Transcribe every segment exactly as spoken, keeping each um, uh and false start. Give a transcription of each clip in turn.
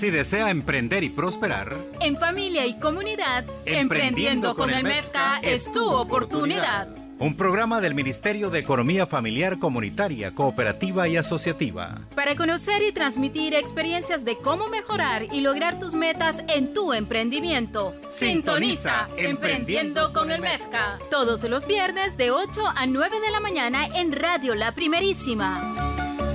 Si desea emprender y prosperar, en familia y comunidad, Emprendiendo con el MEFCA es tu oportunidad. Un programa del Ministerio de Economía Familiar, Comunitaria, Cooperativa y Asociativa. Para conocer y transmitir experiencias de cómo mejorar y lograr tus metas en tu emprendimiento. Sintoniza Emprendiendo con el MEFCA. Todos los viernes de ocho a nueve de la mañana en Radio La Primerísima.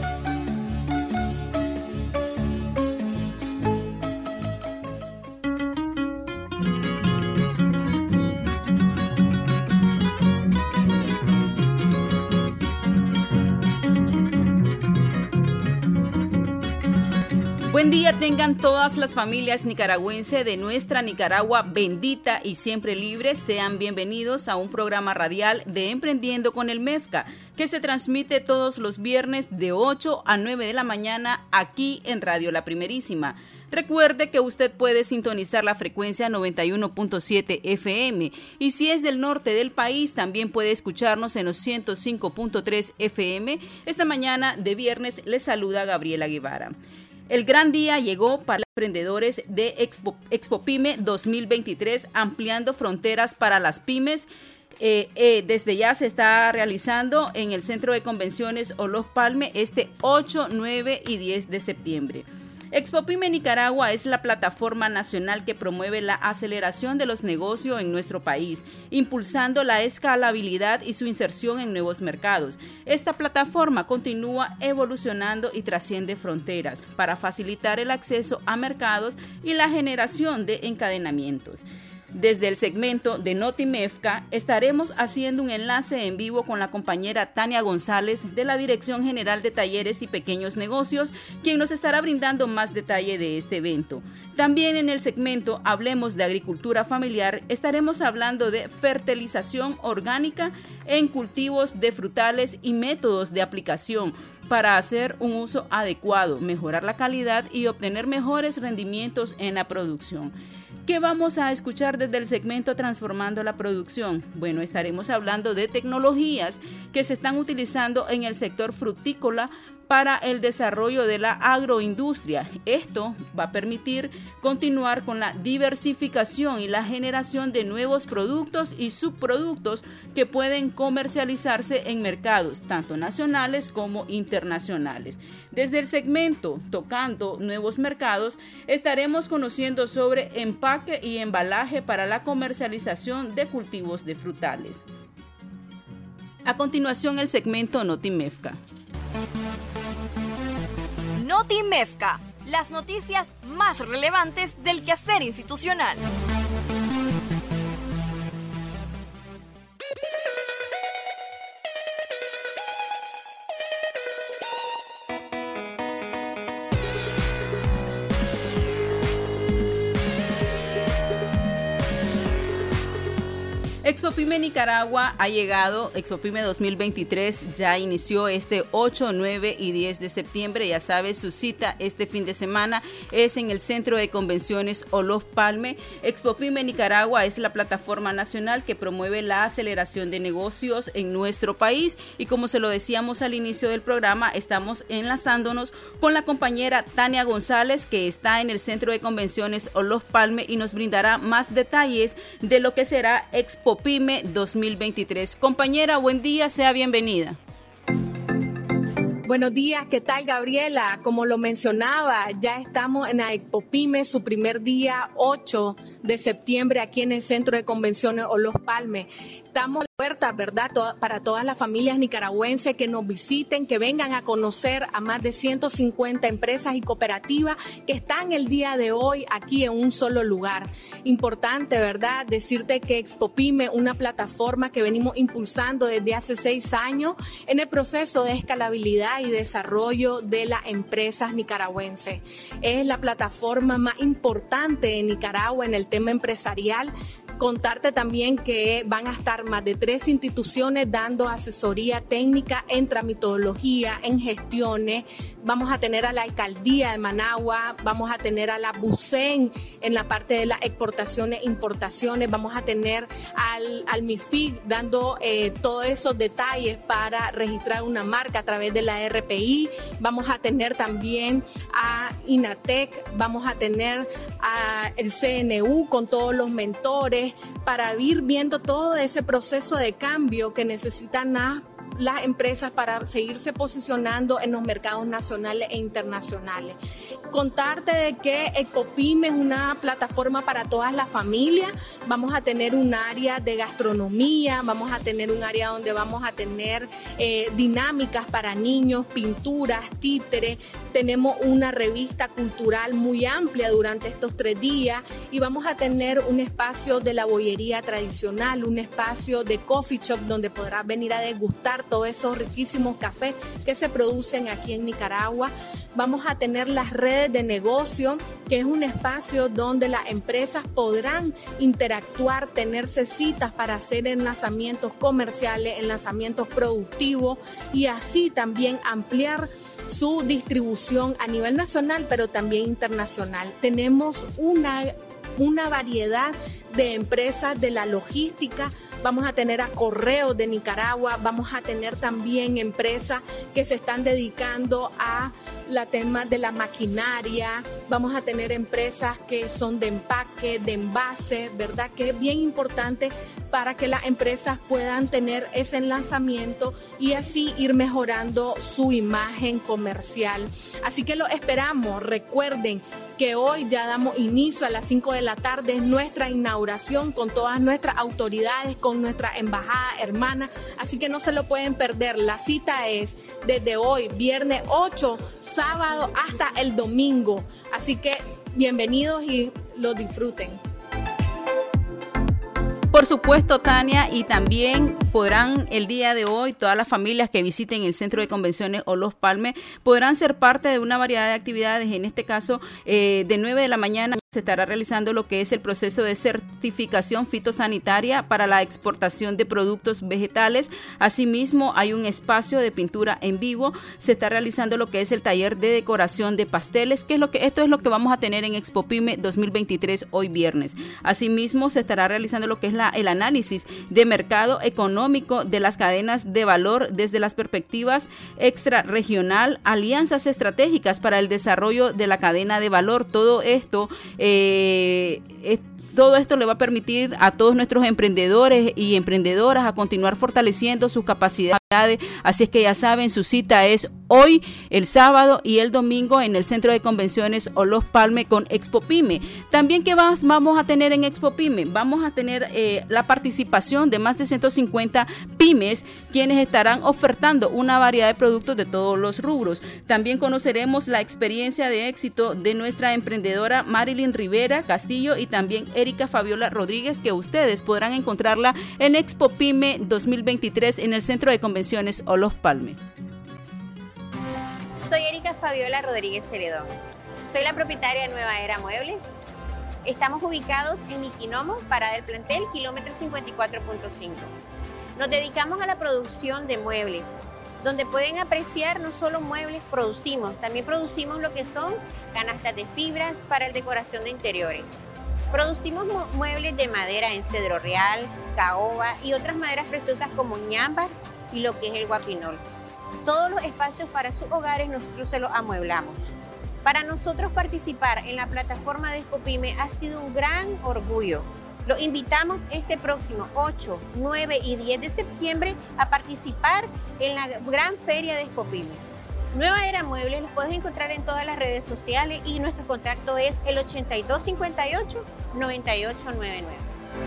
Buen día tengan todas las familias nicaragüenses de nuestra Nicaragua bendita y siempre libre. Sean bienvenidos a un programa radial de Emprendiendo con el MEFCA que se transmite todos los viernes de ocho a nueve de la mañana aquí en Radio La Primerísima. Recuerde que usted puede sintonizar la frecuencia noventa y uno punto siete F M y si es del norte del país también puede escucharnos en los ciento cinco punto tres F M. Esta mañana de viernes les saluda Gabriela Guevara. El gran día llegó para los emprendedores de Expo, Expo Pyme dos mil veintitrés, ampliando fronteras para las pymes. Eh, eh, desde ya se está realizando en el Centro de Convenciones Olof Palme este ocho, nueve y diez de septiembre. Expo Pyme Nicaragua es la plataforma nacional que promueve la aceleración de los negocios en nuestro país, impulsando la escalabilidad y su inserción en nuevos mercados. Esta plataforma continúa evolucionando y trasciende fronteras para facilitar el acceso a mercados y la generación de encadenamientos. Desde el segmento de NotiMEFCA estaremos haciendo un enlace en vivo con la compañera Tania González de la Dirección General de Talleres y Pequeños Negocios, quien nos estará brindando más detalle de este evento. También en el segmento Hablemos de Agricultura Familiar estaremos hablando de fertilización orgánica en cultivos de frutales y métodos de aplicación para hacer un uso adecuado, mejorar la calidad y obtener mejores rendimientos en la producción. ¿Qué vamos a escuchar desde el segmento Transformando la Producción? Bueno, estaremos hablando de tecnologías que se están utilizando en el sector frutícola para el desarrollo de la agroindustria. Esto va a permitir continuar con la diversificación y la generación de nuevos productos y subproductos que pueden comercializarse en mercados tanto nacionales como internacionales. Desde el segmento Tocando Nuevos Mercados estaremos conociendo sobre empaque y embalaje para la comercialización de cultivos de frutales. A continuación, el segmento NotiMEFCA. NotiMEFCA, las noticias más relevantes del quehacer institucional. Expo Pyme Nicaragua ha llegado, Expo Pyme dos mil veintitrés ya inició este ocho, nueve y diez de septiembre. Ya sabes, su cita este fin de semana es en el Centro de Convenciones Olof Palme. Expo Pyme Nicaragua es la plataforma nacional que promueve la aceleración de negocios en nuestro país y como se lo decíamos al inicio del programa, estamos enlazándonos con la compañera Tania González que está en el Centro de Convenciones Olof Palme y nos brindará más detalles de lo que será Expo Pyme dos mil veintitrés. Compañera, buen día, sea bienvenida. Buenos días, ¿qué tal, Gabriela? Como lo mencionaba, ya estamos en la Expo Pyme, su primer día, ocho de septiembre, aquí en el Centro de Convenciones Olof Palme. Estamos puertas, ¿verdad?, para todas las familias nicaragüenses que nos visiten, que vengan a conocer a más de ciento cincuenta empresas y cooperativas que están el día de hoy aquí en un solo lugar. Importante, ¿verdad?, decirte que Expo Pyme, una plataforma que venimos impulsando desde hace seis años en el proceso de escalabilidad y desarrollo de las empresas nicaragüenses. Es la plataforma más importante en Nicaragua en el tema empresarial. Contarte también que van a estar más de tres instituciones dando asesoría técnica en tramitología, en gestiones. Vamos a tener a la Alcaldía de Managua, vamos a tener a la BUCEN en la parte de las exportaciones e importaciones, vamos a tener al, al MIFID dando eh, todos esos detalles para registrar una marca a través de la R P I. Vamos a tener también a INATEC, vamos a tener a el C N U con todos los mentores para ir viendo todo ese proceso de cambio que necesitan las las empresas para seguirse posicionando en los mercados nacionales e internacionales. Contarte de que Expopyme es una plataforma para todas las familias. Vamos a tener un área de gastronomía, vamos a tener un área donde vamos a tener eh, dinámicas para niños, pinturas, títeres. Tenemos una revista cultural muy amplia durante estos tres días y vamos a tener un espacio de la bollería tradicional, un espacio de coffee shop donde podrás venir a degustar todos esos riquísimos cafés que se producen aquí en Nicaragua. Vamos a tener las redes de negocio, que es un espacio donde las empresas podrán interactuar, tenerse citas para hacer enlazamientos comerciales, enlazamientos productivos y así también ampliar su distribución a nivel nacional, pero también internacional. Tenemos una una variedad de empresas de la logística. Vamos a tener a Correos de Nicaragua, vamos a tener también empresas que se están dedicando a la tema de la maquinaria, vamos a tener empresas que son de empaque, de envase, ¿verdad? Que es bien importante para que las empresas puedan tener ese lanzamiento y así ir mejorando su imagen comercial. Así que lo esperamos. Recuerden que hoy ya damos inicio a las cinco de la tarde, es nuestra inauguración con todas nuestras autoridades, con nuestra embajada hermana, así que no se lo pueden perder. La cita es desde hoy, viernes ocho, sábado hasta el domingo, así que bienvenidos y lo disfruten. Por supuesto, Tania, y también podrán el día de hoy, todas las familias que visiten el Centro de Convenciones Olof Palme, podrán ser parte de una variedad de actividades. En este caso, eh, de nueve de la mañana se estará realizando lo que es el proceso de certificación fitosanitaria para la exportación de productos vegetales. Asimismo, hay un espacio de pintura en vivo. Se está realizando lo que es el taller de decoración de pasteles, que es lo que esto es lo que vamos a tener en Expopyme dos mil veintitrés hoy viernes. Asimismo, se estará realizando lo que es la, el análisis de mercado económico de las cadenas de valor desde las perspectivas extrarregional, alianzas estratégicas para el desarrollo de la cadena de valor. Todo esto Eh, es, todo esto le va a permitir a todos nuestros emprendedores y emprendedoras a continuar fortaleciendo sus capacidades. Así es que ya saben, su cita es hoy, el sábado y el domingo en el Centro de Convenciones Olof Palme con Expopyme. También, ¿qué vas, vamos a tener en Expopyme? Vamos a tener eh, la participación de más de ciento cincuenta pymes, quienes estarán ofertando una variedad de productos de todos los rubros. También conoceremos la experiencia de éxito de nuestra emprendedora Marilyn Rivera Castillo y también Erika Fabiola Rodríguez, que ustedes podrán encontrarla en Expopyme dos mil veintitrés en el Centro de Convenciones Olof Palme. Soy Erika Fabiola Rodríguez Celedón. Soy la propietaria de Nueva Era Muebles. Estamos ubicados en Niquinomo, Parada del Plantel, kilómetro cincuenta y cuatro punto cinco. Nos dedicamos a la producción de muebles, donde pueden apreciar no solo muebles producimos, también producimos lo que son canastas de fibras para la decoración de interiores. Producimos mu muebles de madera en cedro real, caoba y otras maderas preciosas como ñámbar y lo que es el guapinol. Todos los espacios para sus hogares nosotros se los amueblamos. Para nosotros participar en la plataforma de Expopyme ha sido un gran orgullo. Los invitamos este próximo ocho, nueve y diez de septiembre a participar en la gran feria de Expopyme. Nueva Era Muebles los puedes encontrar en todas las redes sociales y nuestro contacto es el ochenta y dos cincuenta y ocho, noventa y ocho noventa y nueve.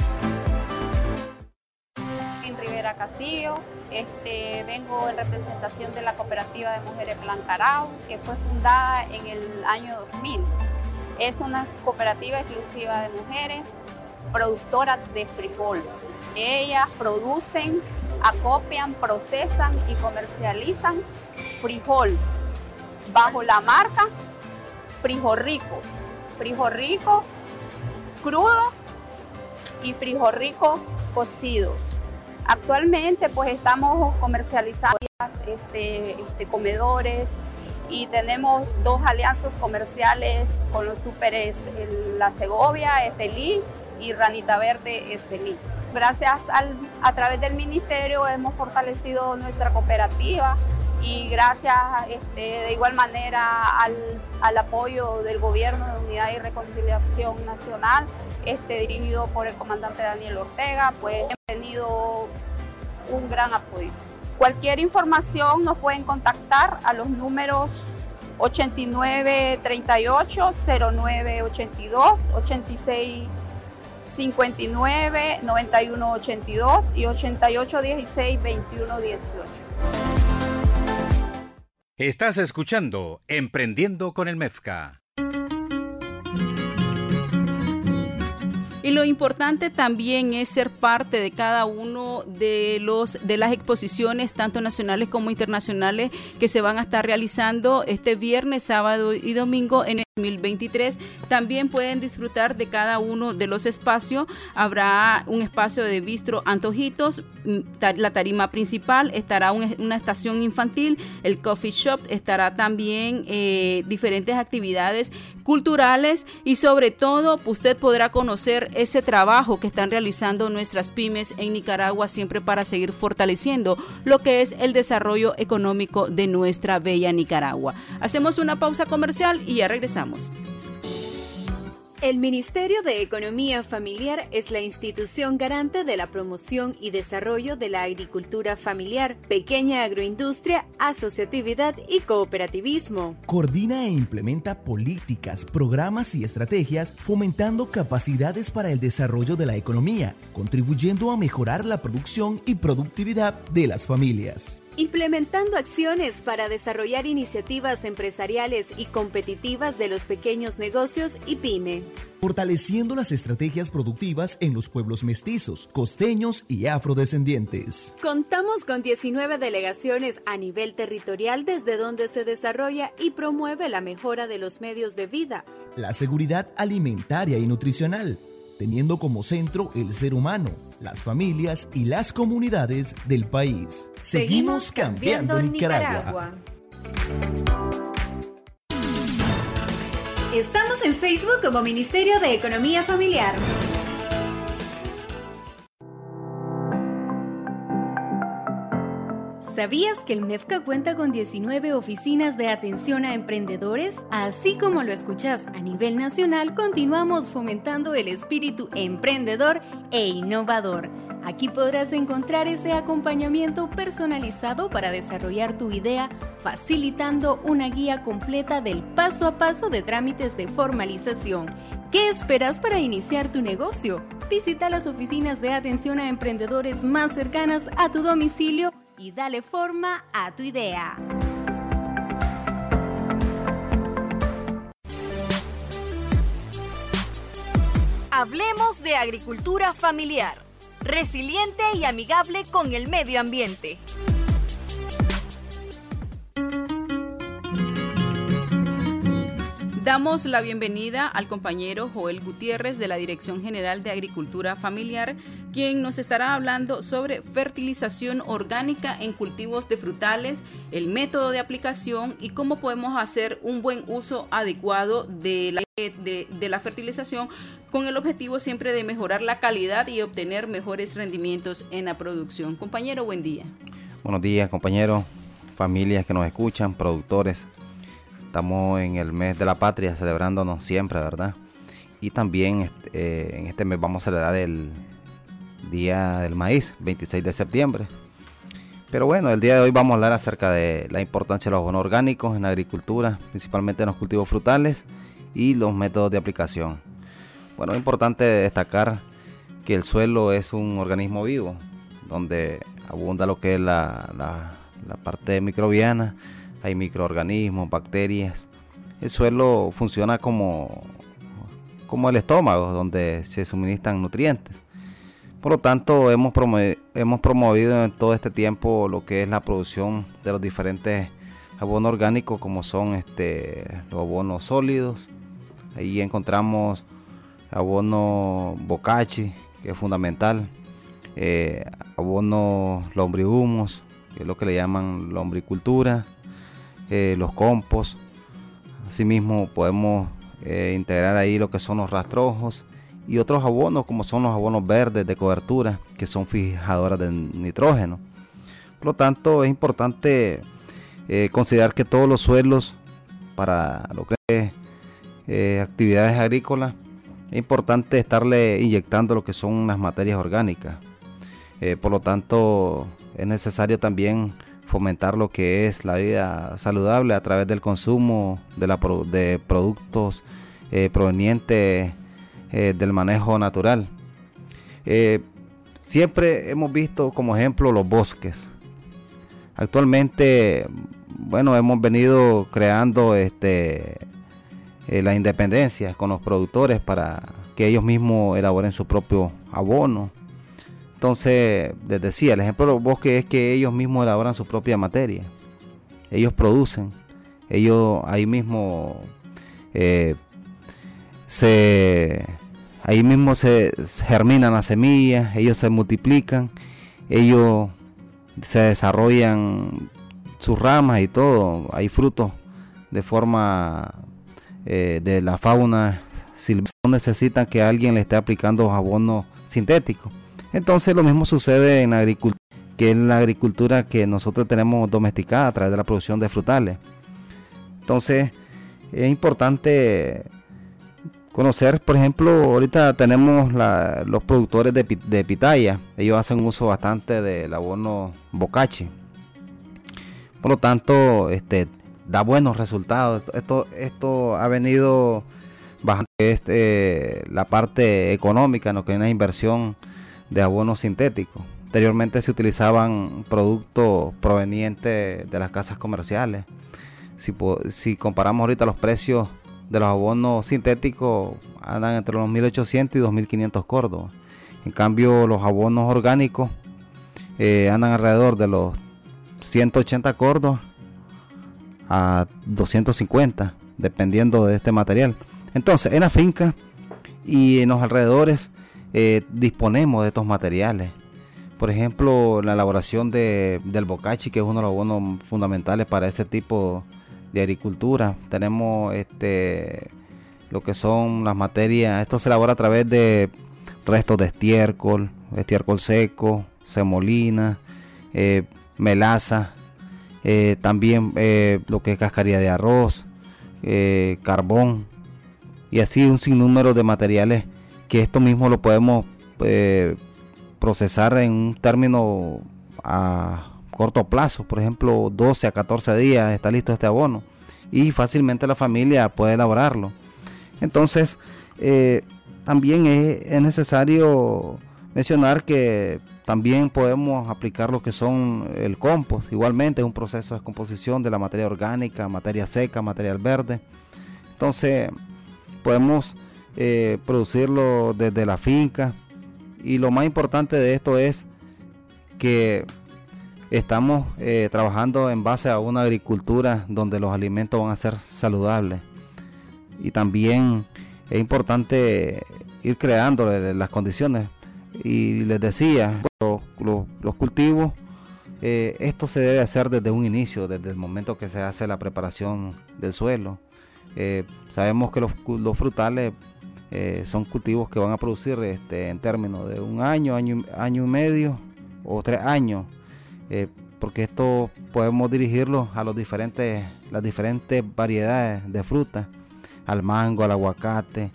Rivera Castillo, este, vengo en representación de la Cooperativa de Mujeres Blancarao, que fue fundada en el año dos mil. Es una cooperativa exclusiva de mujeres productoras de frijol. Ellas producen, acopian, procesan y comercializan frijol bajo la marca Frijol Rico. Frijol Rico, crudo y frijol rico cocido. Actualmente pues estamos comercializando este, este, comedores y tenemos dos alianzas comerciales con los súperes La Segovia, Estelí y Ranita Verde, Estelí. Gracias al, a través del ministerio hemos fortalecido nuestra cooperativa y gracias este, de igual manera al, al apoyo del Gobierno de Unidad y Reconciliación Nacional, este, dirigido por el comandante Daniel Ortega, pues hemos tenido un gran apoyo. Cualquier información nos pueden contactar a los números ochenta y nueve treinta y ocho, cero nueve ochenta y dos, ochenta y seis cincuenta y nueve, noventa y uno ochenta y dos y ochenta y ocho dieciséis, veintiuno dieciocho. Estás escuchando Emprendiendo con el MEFCA. Y lo importante también es ser parte de cada uno de los de las exposiciones, tanto nacionales como internacionales, que se van a estar realizando este viernes, sábado y domingo en el dos mil veintitrés. También pueden disfrutar de cada uno de los espacios. Habrá un espacio de bistro Antojitos, la tarima principal, estará un, una estación infantil, el coffee shop, estará también eh, diferentes actividades culturales y sobre todo usted podrá conocer ese trabajo que están realizando nuestras pymes en Nicaragua, siempre para seguir fortaleciendo lo que es el desarrollo económico de nuestra bella Nicaragua. Hacemos una pausa comercial y ya regresamos. El Ministerio de Economía Familiar es la institución garante de la promoción y desarrollo de la agricultura familiar, pequeña agroindustria, asociatividad y cooperativismo. Coordina e implementa políticas, programas y estrategias fomentando capacidades para el desarrollo de la economía, contribuyendo a mejorar la producción y productividad de las familias. Implementando acciones para desarrollar iniciativas empresariales y competitivas de los pequeños negocios y pyme. Fortaleciendo las estrategias productivas en los pueblos mestizos, costeños y afrodescendientes. Contamos con diecinueve delegaciones a nivel territorial desde donde se desarrolla y promueve la mejora de los medios de vida, la seguridad alimentaria y nutricional, teniendo como centro el ser humano, las familias y las comunidades del país. Seguimos, Seguimos cambiando, cambiando Nicaragua. Nicaragua. Estamos en Facebook como Ministerio de Economía Familiar. ¿Sabías que el MEFCA cuenta con diecinueve oficinas de atención a emprendedores? Así como lo escuchas, a nivel nacional continuamos fomentando el espíritu emprendedor e innovador. Aquí podrás encontrar ese acompañamiento personalizado para desarrollar tu idea, facilitando una guía completa del paso a paso de trámites de formalización. ¿Qué esperas para iniciar tu negocio? Visita las oficinas de atención a emprendedores más cercanas a tu domicilio y dale forma a tu idea. Hablemos de agricultura familiar, resiliente y amigable con el medio ambiente. Damos la bienvenida al compañero Joel Gutiérrez de la Dirección General de Agricultura Familiar, quien nos estará hablando sobre fertilización orgánica en cultivos de frutales, el método de aplicación y cómo podemos hacer un buen uso adecuado de la, de, de la fertilización, con el objetivo siempre de mejorar la calidad y obtener mejores rendimientos en la producción. Compañero, buen día. Buenos días, compañeros, familias que nos escuchan, productores. Estamos en el mes de la patria, celebrándonos siempre, ¿verdad? Y también eh, en este mes vamos a celebrar el Día del Maíz, veintiséis de septiembre. Pero bueno, el día de hoy vamos a hablar acerca de la importancia de los abonos orgánicos en la agricultura, principalmente en los cultivos frutales y los métodos de aplicación. Bueno, es importante destacar que el suelo es un organismo vivo, donde abunda lo que es la, la, la parte microbiana. Hay microorganismos, bacterias. El suelo funciona como, como el estómago, donde se suministran nutrientes. Por lo tanto, hemos promovido, hemos promovido en todo este tiempo lo que es la producción de los diferentes abonos orgánicos, como son este, los abonos sólidos. Ahí encontramos abono bocachi, que es fundamental, eh, abonos lombrihumos, que es lo que le llaman lombricultura, eh, los compost. Asimismo podemos eh, integrar ahí lo que son los rastrojos y otros abonos como son los abonos verdes de cobertura, que son fijadoras de nitrógeno. Por lo tanto, es importante eh, considerar que todos los suelos para lo que es eh, actividades agrícolas, es importante estarle inyectando lo que son las materias orgánicas. Eh, por lo tanto, es necesario también fomentar lo que es la vida saludable a través del consumo de, la, de productos eh, provenientes eh, del manejo natural. Eh, siempre hemos visto como ejemplo los bosques. Actualmente, bueno, hemos venido creando este, eh, la independencia con los productores para que ellos mismos elaboren su propio abono. Entonces, les decía, el ejemplo de los bosques es que ellos mismos elaboran su propia materia. Ellos producen, ellos ahí mismo eh, se, ahí mismo se germinan las semillas, ellos se multiplican, ellos se desarrollan sus ramas y todo. Hay frutos de forma eh, de la fauna silvestre, no necesitan que alguien le esté aplicando abonos sintéticos. Entonces lo mismo sucede en la agricultura, que es la agricultura que nosotros tenemos domesticada a través de la producción de frutales. Entonces es importante conocer, por ejemplo, ahorita tenemos la, los productores de, de pitaya, ellos hacen uso bastante del abono bocachi. Por lo tanto, este, da buenos resultados. Esto, esto, esto ha venido bajando este, la parte económica, ¿no? Que es una inversión de abonos sintéticos. Anteriormente se utilizaban productos provenientes de las casas comerciales. Si, si comparamos ahorita los precios de los abonos sintéticos, andan entre los mil ochocientos y dos mil quinientos córdobas. En cambio, los abonos orgánicos eh, andan alrededor de los ciento ochenta córdobas a doscientos cincuenta, dependiendo de este material. Entonces, en la finca y en los alrededores eh, disponemos de estos materiales. Por ejemplo, la elaboración de, del bocachi, que es uno de los abonos fundamentales para ese tipo de agricultura. Tenemos este lo que son las materias. Esto se elabora a través de restos de estiércol, estiércol seco, semolina, eh, melaza, eh, también eh, lo que es cascarilla de arroz, eh, carbón, y así un sinnúmero de materiales que esto mismo lo podemos eh, procesar en un término a corto plazo. Por ejemplo, doce a catorce días está listo este abono y fácilmente la familia puede elaborarlo. Entonces eh, también es, es necesario mencionar que también podemos aplicar lo que son el compost. Igualmente es un proceso de descomposición de la materia orgánica, materia seca, material verde. Entonces podemos eh, producirlo desde la finca, y lo más importante de esto es que estamos eh, trabajando en base a una agricultura donde los alimentos van a ser saludables, y también es importante ir creando las condiciones. Y les decía, los, los, los cultivos, eh, esto se debe hacer desde un inicio, desde el momento que se hace la preparación del suelo. Eh, sabemos que los, los frutales eh, son cultivos que van a producir este, en términos de un año, año, año y medio o tres años, eh, porque esto podemos dirigirlo a los diferentes, las diferentes variedades de frutas, al mango, al aguacate,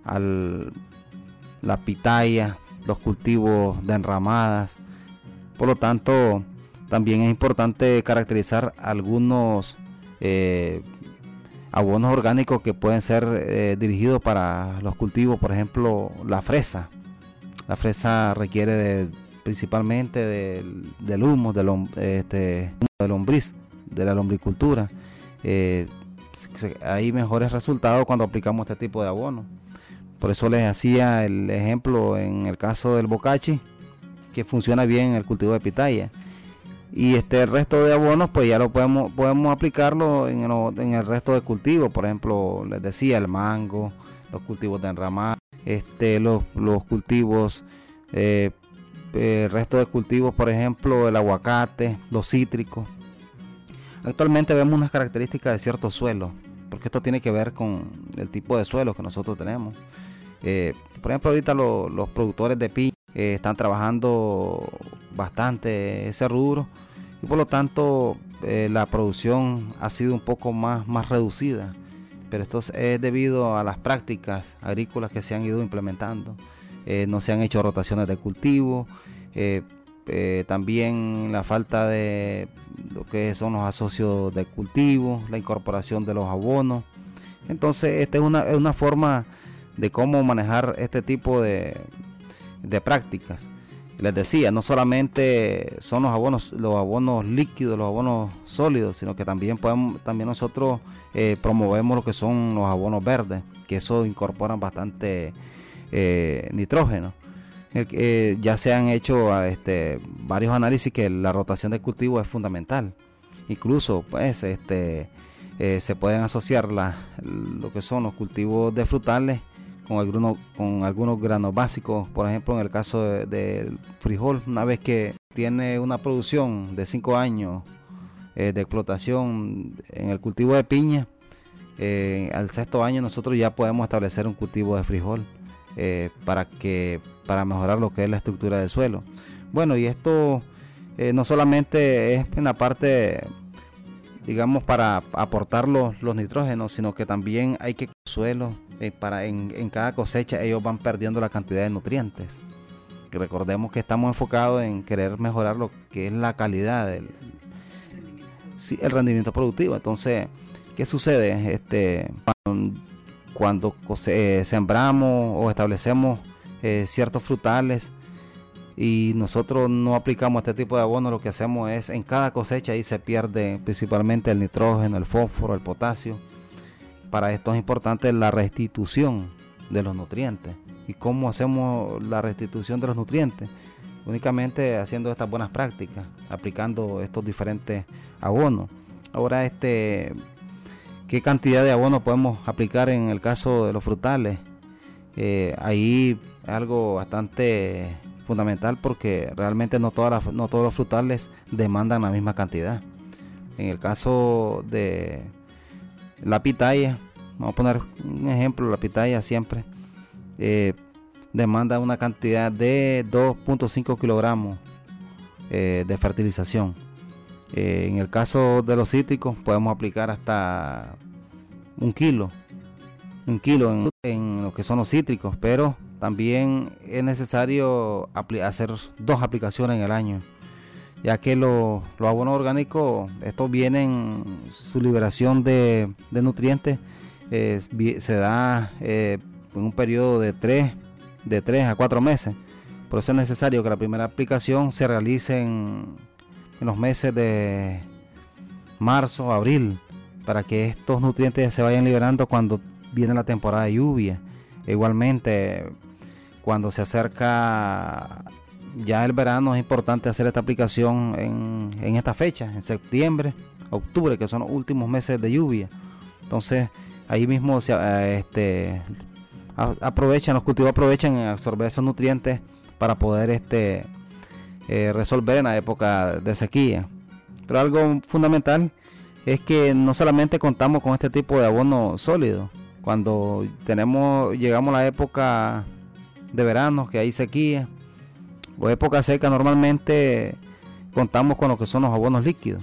al la pitaya, los cultivos de enramadas. Por lo tanto, también es importante caracterizar algunos eh, abonos orgánicos que pueden ser eh, dirigidos para los cultivos. Por ejemplo, la fresa. La fresa requiere de, principalmente del, del humo, del, este, de lombriz, de la lombricultura. Eh, hay mejores resultados cuando aplicamos este tipo de abono. Por eso les hacía el ejemplo en el caso del bocachi, que funciona bien en el cultivo de pitaya. Y este el resto de abonos, pues ya lo podemos podemos aplicarlo en el, en el resto de cultivos. Por ejemplo, les decía, el mango, los cultivos de enramada, este, los, los cultivos Eh, el resto de cultivos, por ejemplo, el aguacate, los cítricos. Actualmente vemos unas características de ciertos suelos, porque esto tiene que ver con el tipo de suelo que nosotros tenemos. Eh, por ejemplo, ahorita lo, los productores de piña eh, están trabajando bastante ese rubro, y por lo tanto eh, la producción ha sido un poco más, más reducida, pero esto es debido a las prácticas agrícolas que se han ido implementando. Eh, no se han hecho rotaciones de cultivo, eh, eh, también la falta de lo que son los asocios de cultivo, la incorporación de los abonos. Entonces esta es una, es una forma de cómo manejar este tipo de, de prácticas. Les decía, no solamente son los abonos, los abonos líquidos, los abonos sólidos, sino que también podemos, también nosotros eh, promovemos lo que son los abonos verdes, que eso incorporan bastante eh, nitrógeno. Eh, eh, ya se han hecho este, varios análisis que la rotación de cultivo es fundamental. Incluso pues este eh, se pueden asociar la, lo que son los cultivos de frutales con algunos, con algunos granos básicos. Por ejemplo, en el caso del de frijol, una vez que tiene una producción de cinco años eh, de explotación en el cultivo de piña, eh, al sexto año nosotros ya podemos establecer un cultivo de frijol eh, para, que, para mejorar lo que es la estructura del suelo. Bueno, y esto eh, no solamente es en la parte, digamos, para aportar los, los nitrógenos, sino que también hay que suelo eh, para en, en cada cosecha ellos van perdiendo la cantidad de nutrientes. Y recordemos que estamos enfocados en querer mejorar lo que es la calidad del sí, el rendimiento productivo. Entonces, ¿qué sucede? Este cuando, cuando cose, eh, sembramos o establecemos eh, ciertos frutales y nosotros no aplicamos este tipo de abono, lo que hacemos es en cada cosecha ahí se pierde principalmente el nitrógeno, el fósforo, el potasio. Para esto es importante la restitución de los nutrientes. ¿Y cómo hacemos la restitución de los nutrientes? Únicamente haciendo estas buenas prácticas, aplicando estos diferentes abonos. Ahora, este, ¿qué cantidad de abono podemos aplicar en el caso de los frutales? Eh, ahí es algo bastante fundamental, porque realmente no, todas las, no todos los frutales demandan la misma cantidad. En el caso de la pitaya, vamos a poner un ejemplo, la pitaya siempre eh, demanda una cantidad de dos punto cinco kilogramos eh, de fertilización. Eh, en el caso de los cítricos podemos aplicar hasta un kilo, un kilo en, en lo que son los cítricos, pero también es necesario hacer dos aplicaciones en el año, ya que los, los abonos orgánicos, estos vienen, su liberación de, de nutrientes eh, se da eh, en un periodo de tres de tres a cuatro meses. Por eso es necesario que la primera aplicación se realice en, en los meses de marzo, abril, para que estos nutrientes se vayan liberando cuando viene la temporada de lluvia. Igualmente, cuando se acerca ya el verano, es importante hacer esta aplicación en, en esta fecha, en septiembre, octubre, que son los últimos meses de lluvia. Entonces ahí mismo se, este, aprovechan, los cultivos aprovechan absorber esos nutrientes para poder este, eh, resolver en la época de sequía. Pero algo fundamental es que no solamente contamos con este tipo de abono sólido. Cuando tenemos, llegamos a la época de verano, que hay sequía, o época seca, normalmente contamos con lo que son los abonos líquidos.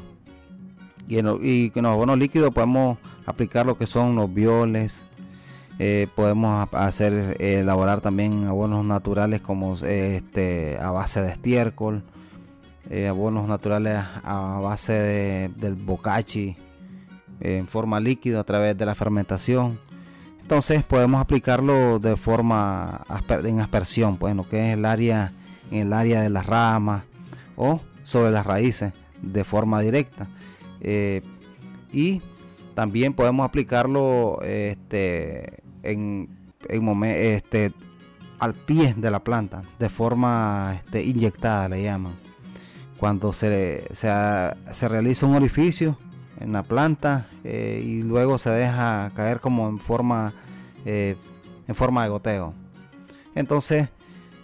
Y en, y en los abonos líquidos podemos aplicar lo que son los bioles, eh, podemos hacer, eh, elaborar también abonos naturales como eh, este, a base de estiércol, eh, abonos naturales a base de, del bocachi, eh, en forma líquida a través de la fermentación. Entonces podemos aplicarlo de forma en aspersión, pues en lo que es el área, en el área de las ramas o sobre las raíces de forma directa. Eh, y también podemos aplicarlo este, en, en este, al pie de la planta, de forma este, inyectada, le llaman. Cuando se, se, se realiza un orificio en la planta eh, y luego se deja caer como en forma eh, en forma de goteo. Entonces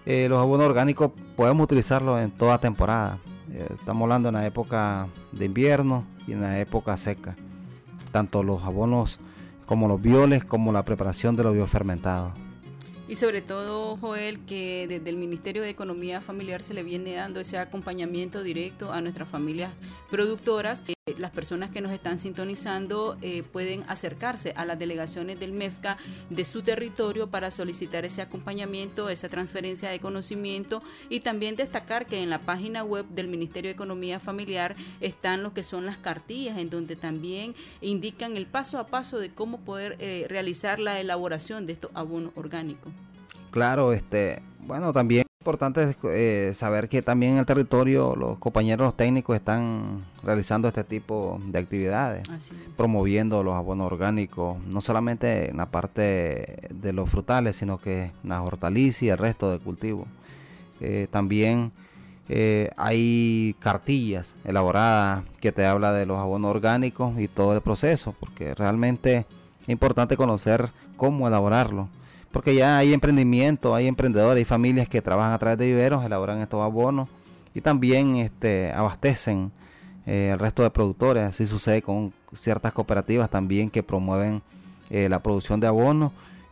eh, los abonos orgánicos podemos utilizarlos en toda temporada. Eh, estamos hablando en la época de invierno y en la época seca. Tanto los abonos como los bioles, como la preparación de los biofermentados. Y sobre todo, Joel, que desde el Ministerio de Economía Familiar se le viene dando ese acompañamiento directo a nuestras familias productoras. Eh, las personas que nos están sintonizando eh, pueden acercarse a las delegaciones del MEFCA de su territorio para solicitar ese acompañamiento, esa transferencia de conocimiento, y también destacar que en la página web del Ministerio de Economía Familiar están lo que son las cartillas, en donde también indican el paso a paso de cómo poder eh, realizar la elaboración de estos abonos orgánicos. Claro, este, bueno, también es importante eh, saber que también en el territorio los compañeros los técnicos están realizando este tipo de actividades, promoviendo los abonos orgánicos, no solamente en la parte de los frutales, sino que en las hortalizas y el resto de cultivos. Eh, también eh, hay cartillas elaboradas que te habla de los abonos orgánicos y todo el proceso, porque realmente es importante conocer cómo elaborarlo. Porque ya hay emprendimiento, hay emprendedores, hay familias que trabajan a través de viveros, elaboran estos abonos y también este, abastecen eh, el resto de productores. Así sucede con ciertas cooperativas también que promueven eh, la producción de abonos,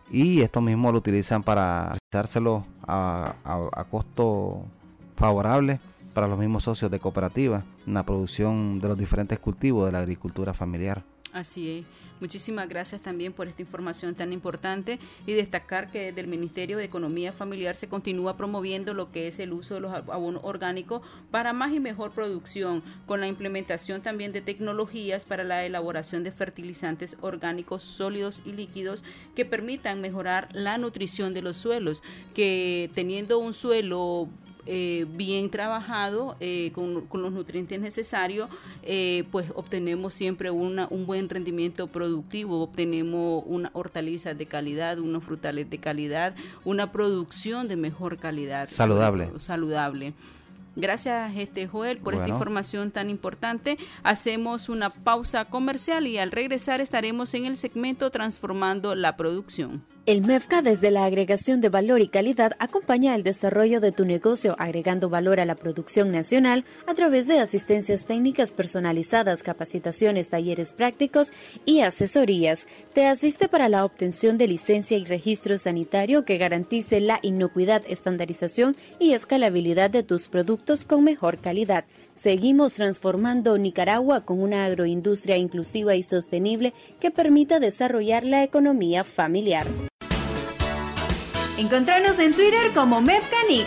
y estos mismos lo utilizan para hacérselo a, a, a costo favorable para los mismos socios de cooperativas en la producción de los diferentes cultivos de la agricultura familiar. Así es. Muchísimas gracias también por esta información tan importante, y destacar que desde el Ministerio de Economía Familiar se continúa promoviendo lo que es el uso de los abonos orgánicos para más y mejor producción, con la implementación también de tecnologías para la elaboración de fertilizantes orgánicos sólidos y líquidos que permitan mejorar la nutrición de los suelos, que teniendo un suelo Eh, bien trabajado eh, con, con los nutrientes necesarios, eh, pues obtenemos siempre una, un buen rendimiento productivo, obtenemos una hortalizas de calidad, unos frutales de calidad, una producción de mejor calidad. Saludable. Todo, saludable. Gracias, este Joel, por bueno. esta información tan importante. Hacemos una pausa comercial y al regresar estaremos en el segmento Transformando la Producción. El MEFCA, desde la agregación de valor y calidad, acompaña el desarrollo de tu negocio, agregando valor a la producción nacional a través de asistencias técnicas personalizadas, capacitaciones, talleres prácticos y asesorías. Te asiste para la obtención de licencia y registro sanitario que garantice la inocuidad, estandarización y escalabilidad de tus productos con mejor calidad. Seguimos transformando Nicaragua con una agroindustria inclusiva y sostenible que permita desarrollar la economía familiar. Encontrarnos en Twitter como MEFCANIC.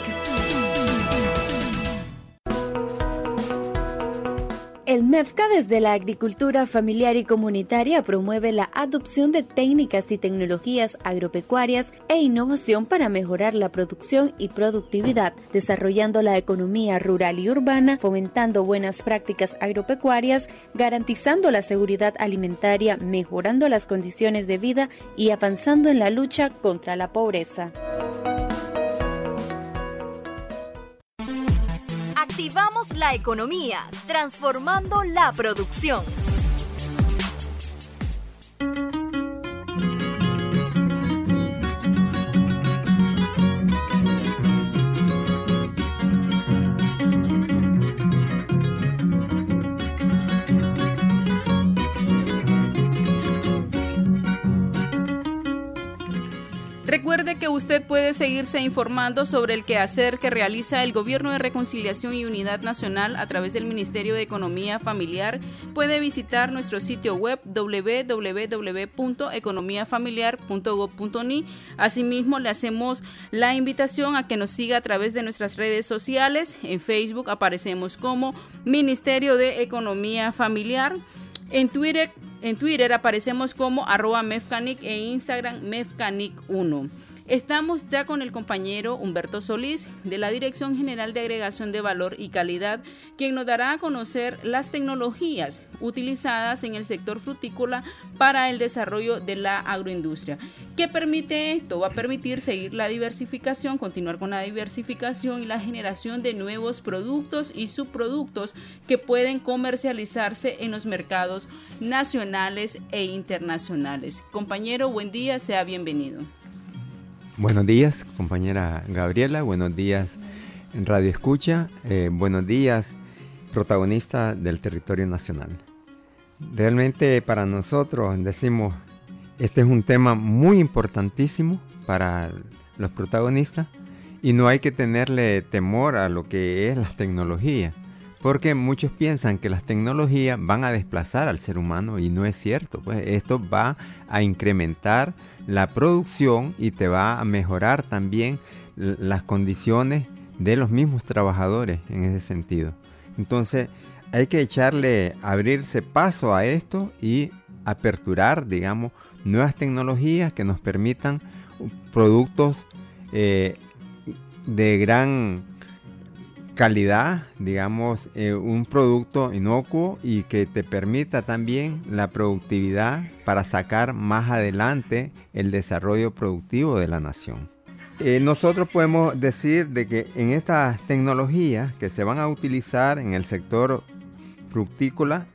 El MEFCA, desde la agricultura familiar y comunitaria, promueve la adopción de técnicas y tecnologías agropecuarias e innovación para mejorar la producción y productividad, desarrollando la economía rural y urbana, fomentando buenas prácticas agropecuarias, garantizando la seguridad alimentaria, mejorando las condiciones de vida y avanzando en la lucha contra la pobreza. Activamos la economía, transformando la producción. Recuerde que usted puede seguirse informando sobre el quehacer que realiza el Gobierno de Reconciliación y Unidad Nacional a través del Ministerio de Economía Familiar. Puede visitar nuestro sitio web doble u doble u doble u punto economía familiar punto gob punto ni. Asimismo, le hacemos la invitación a que nos siga a través de nuestras redes sociales. En Facebook aparecemos como Ministerio de Economía Familiar. En Twitter En Twitter aparecemos como arroba MEFCANIC e Instagram MEFCANIC uno. Estamos ya con el compañero Humberto Solís de la Dirección General de Agregación de Valor y Calidad, quien nos dará a conocer las tecnologías utilizadas en el sector frutícola para el desarrollo de la agroindustria. ¿Qué permite esto? Va a permitir seguir la diversificación, continuar con la diversificación y la generación de nuevos productos y subproductos que pueden comercializarse en los mercados nacionales e internacionales. Compañero, buen día, sea bienvenido. Buenos días, compañera Gabriela, buenos días en Radio Escucha, eh, buenos días, protagonista del territorio nacional. Realmente para nosotros decimos, este es un tema muy importantísimo para los protagonistas y no hay que tenerle temor a lo que es la tecnología, porque muchos piensan que las tecnologías van a desplazar al ser humano y no es cierto. Pues esto va a incrementar la producción y te va a mejorar también las condiciones de los mismos trabajadores en ese sentido. Entonces hay que echarle, abrirse paso a esto y aperturar, digamos, nuevas tecnologías que nos permitan productos eh, de gran calidad, digamos, eh, un producto inocuo y que te permita también la productividad para sacar más adelante el desarrollo productivo de la nación. Eh, nosotros podemos decir de que en estas tecnologías que se van a utilizar en el sector fructícola,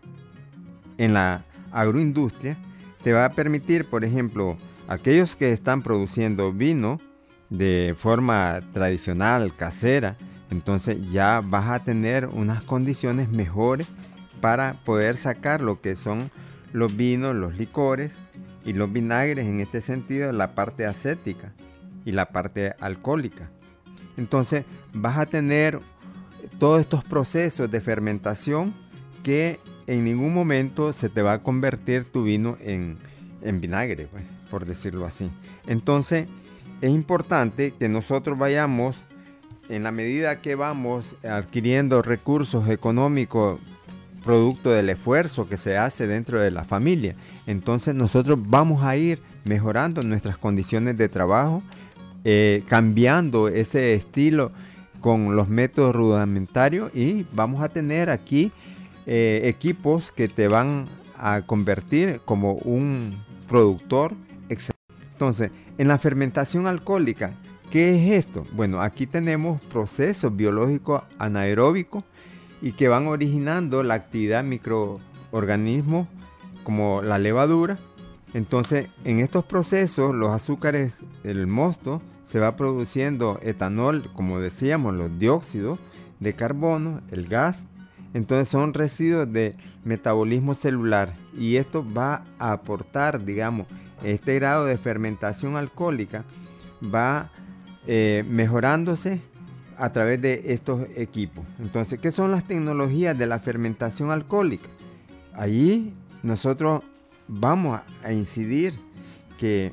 en la agroindustria, te va a permitir, por ejemplo, aquellos que están produciendo vino de forma tradicional, casera, entonces ya vas a tener unas condiciones mejores para poder sacar lo que son los vinos, los licores y los vinagres, en este sentido la parte acética y la parte alcohólica. Entonces vas a tener todos estos procesos de fermentación que en ningún momento se te va a convertir tu vino en, en vinagre, pues, por decirlo así. Entonces es importante que nosotros vayamos, en la medida que vamos adquiriendo recursos económicos producto del esfuerzo que se hace dentro de la familia, entonces nosotros vamos a ir mejorando nuestras condiciones de trabajo, eh, cambiando ese estilo con los métodos rudimentarios y vamos a tener aquí eh, equipos que te van a convertir como un productor excelente. Entonces, en la fermentación alcohólica, ¿qué es esto? Bueno, aquí tenemos procesos biológicos anaeróbicos y que van originando la actividad de microorganismos como la levadura. Entonces, en estos procesos, los azúcares del mosto se va produciendo etanol, como decíamos, los dióxidos de carbono, el gas. Entonces, son residuos de metabolismo celular y esto va a aportar, digamos, este grado de fermentación alcohólica va eh, mejorándose a través de estos equipos. Entonces, ¿qué son las tecnologías de la fermentación alcohólica? Allí nosotros vamos a incidir que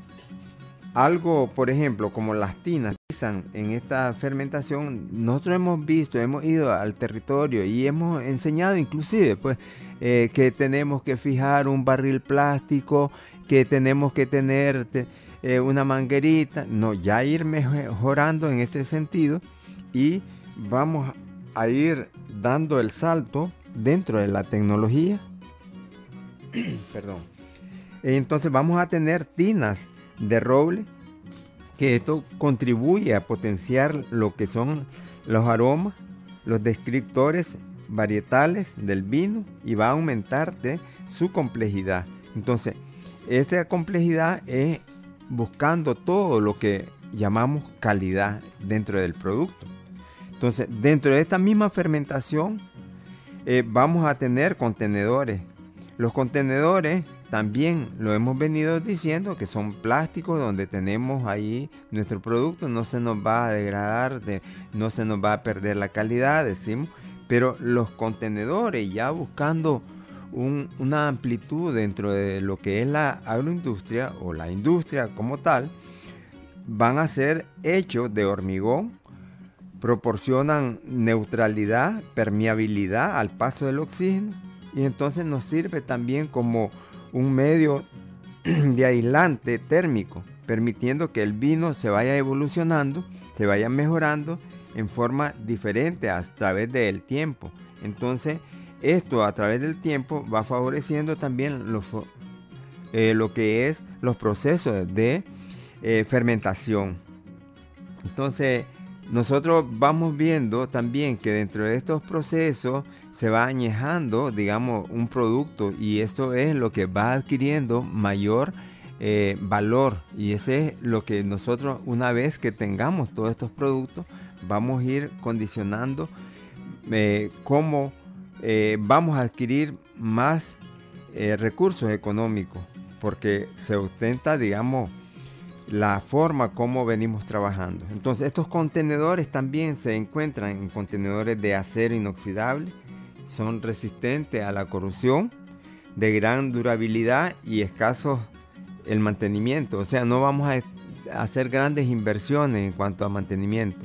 algo, por ejemplo, como las tinas en esta fermentación, nosotros hemos visto, hemos ido al territorio y hemos enseñado inclusive pues, eh, que tenemos que fijar un barril plástico, que tenemos que tener te, eh, una manguerita, no, ya ir mejorando en este sentido y vamos a ir dando el salto dentro de la tecnología. Perdón. Entonces vamos a tener tinas de roble, que esto contribuye a potenciar lo que son los aromas, los descriptores varietales del vino y va a aumentarte su complejidad. Entonces, esta complejidad es buscando todo lo que llamamos calidad dentro del producto. Entonces, dentro de esta misma fermentación, eh, vamos a tener contenedores. Los contenedores también lo hemos venido diciendo que son plásticos donde tenemos ahí nuestro producto, no se nos va a degradar, de, no se nos va a perder la calidad, decimos, pero los contenedores ya buscando un, una amplitud dentro de lo que es la agroindustria o la industria como tal, van a ser hechos de hormigón, proporcionan neutralidad, permeabilidad al paso del oxígeno y entonces nos sirve también como un medio de aislante térmico, permitiendo que el vino se vaya evolucionando, se vaya mejorando en forma diferente a través del tiempo. Entonces, esto a través del tiempo va favoreciendo también lo, eh, lo que es los procesos de eh, fermentación. Entonces, nosotros vamos viendo también que dentro de estos procesos se va añejando, digamos, un producto y esto es lo que va adquiriendo mayor eh, valor, y ese es lo que nosotros, una vez que tengamos todos estos productos, vamos a ir condicionando eh, cómo eh, vamos a adquirir más eh, recursos económicos, porque se ostenta, digamos, la forma como venimos trabajando. Entonces, estos contenedores también se encuentran en contenedores de acero inoxidable, son resistentes a la corrosión, de gran durabilidad y escasos el mantenimiento. O sea, no vamos a hacer grandes inversiones en cuanto a mantenimiento.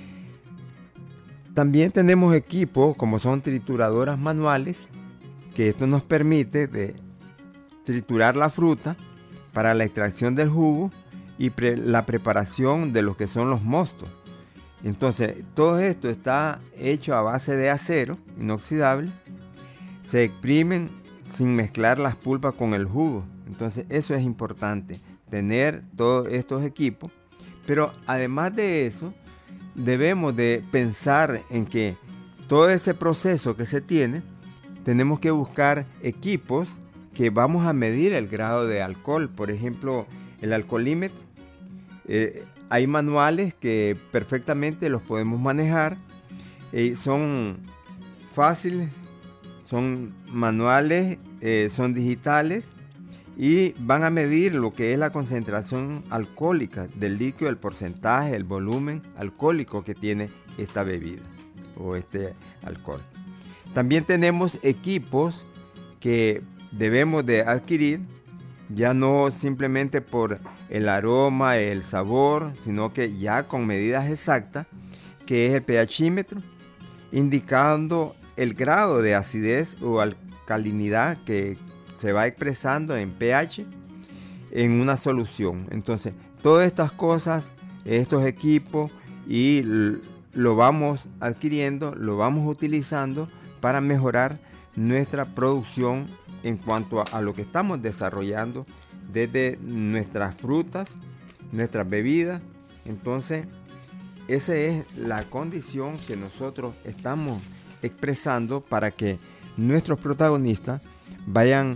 También tenemos equipos como son trituradoras manuales, que esto nos permite de triturar la fruta para la extracción del jugo y pre- la preparación de lo que son los mostos. Entonces, todo esto está hecho a base de acero inoxidable. Se exprimen sin mezclar las pulpas con el jugo. Entonces, eso es importante, tener todos estos equipos. Pero además de eso, debemos de pensar en que todo ese proceso que se tiene, tenemos que buscar equipos que vamos a medir el grado de alcohol. Por ejemplo, el alcoholímetro. Eh, hay manuales que perfectamente los podemos manejar. Eh, son fáciles, son manuales, eh, son digitales y van a medir lo que es la concentración alcohólica del líquido, el porcentaje, el volumen alcohólico que tiene esta bebida o este alcohol. También tenemos equipos que debemos de adquirir, ya no simplemente por el aroma, el sabor, sino que ya con medidas exactas, que es el pHímetro, indicando el grado de acidez o alcalinidad que se va expresando en pH en una solución. Entonces, todas estas cosas, estos equipos, y lo vamos adquiriendo, lo vamos utilizando para mejorar nuestra producción en cuanto a, a lo que estamos desarrollando desde nuestras frutas, nuestras bebidas. Entonces, esa es la condición que nosotros estamos expresando para que nuestros protagonistas vayan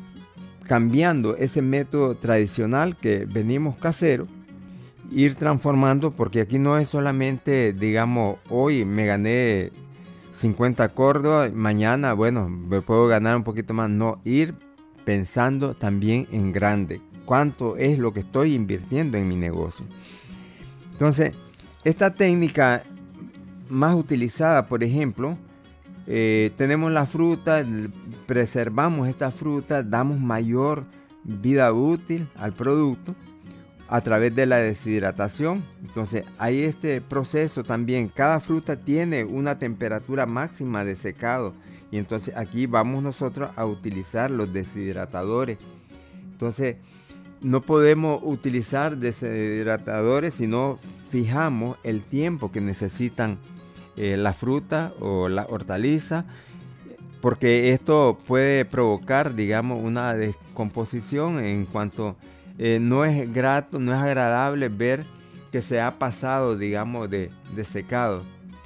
cambiando ese método tradicional que venimos casero, ir transformando, porque aquí no es solamente, digamos, hoy me gané cincuenta Córdoba, mañana, bueno, me puedo ganar un poquito más. No, ir pensando también en grande. ¿Cuánto es lo que estoy invirtiendo en mi negocio? Entonces, esta técnica más utilizada, por ejemplo, eh, tenemos la fruta, preservamos esta fruta, damos mayor vida útil al producto a través de la deshidratación. Entonces hay este proceso también. Cada fruta tiene una temperatura máxima de secado y entonces aquí vamos nosotros a utilizar los deshidratadores. Entonces no podemos utilizar deshidratadores si no fijamos el tiempo que necesitan eh, la fruta o la hortaliza, porque esto puede provocar, digamos, una descomposición en cuanto Eh, no es grato, no es agradable ver que se ha pasado, digamos, de, de secado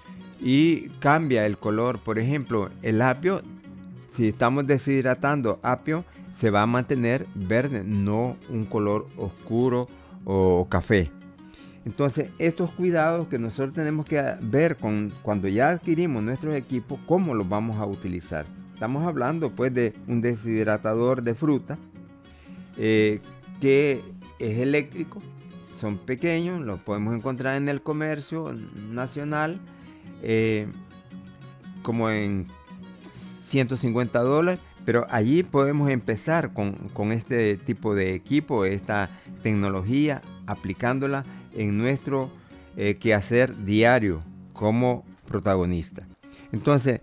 y cambia el color. Por ejemplo, el apio, si estamos deshidratando apio, se va a mantener verde, no un color oscuro o, o café. Entonces, estos cuidados que nosotros tenemos que ver con, cuando ya adquirimos nuestros equipos, cómo los vamos a utilizar. Estamos hablando pues de un deshidratador de fruta, eh, que es eléctrico, son pequeños, los podemos encontrar en el comercio nacional, eh, como en ciento cincuenta dólares, pero allí podemos empezar con, con este tipo de equipo, esta tecnología, aplicándola en nuestro eh, quehacer diario como protagonista. Entonces,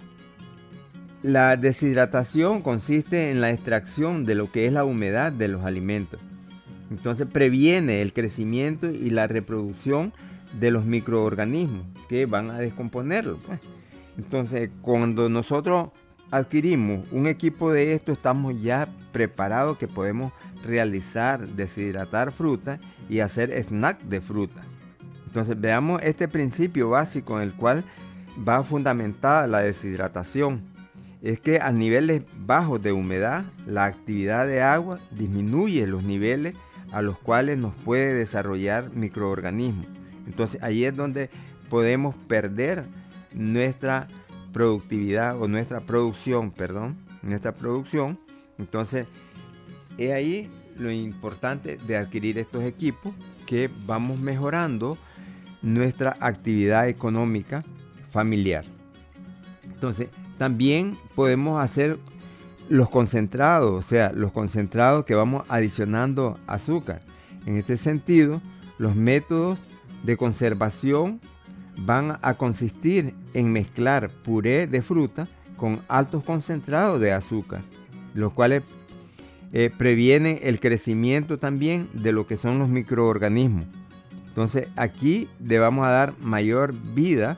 la deshidratación consiste en la extracción de lo que es la humedad de los alimentos. Entonces previene el crecimiento y la reproducción de los microorganismos que van a descomponerlo, pues. Entonces, cuando nosotros adquirimos un equipo de esto, estamos ya preparados que podemos realizar, deshidratar frutas y hacer snack de frutas. Entonces, veamos este principio básico en el cual va fundamentada la deshidratación. es que a niveles bajos de humedad, la actividad de agua disminuye los niveles a los cuales nos puede desarrollar microorganismos. Entonces ahí es donde podemos perder nuestra productividad o nuestra producción, perdón, nuestra producción. Entonces es ahí lo importante de adquirir estos equipos, que vamos mejorando nuestra actividad económica familiar. Entonces también podemos hacer los concentrados, o sea, los concentrados que vamos adicionando azúcar. En este sentido, los métodos de conservación van a consistir en mezclar puré de fruta con altos concentrados de azúcar, los cuales eh, previenen el crecimiento también de lo que son los microorganismos. Entonces aquí le vamos a dar mayor vida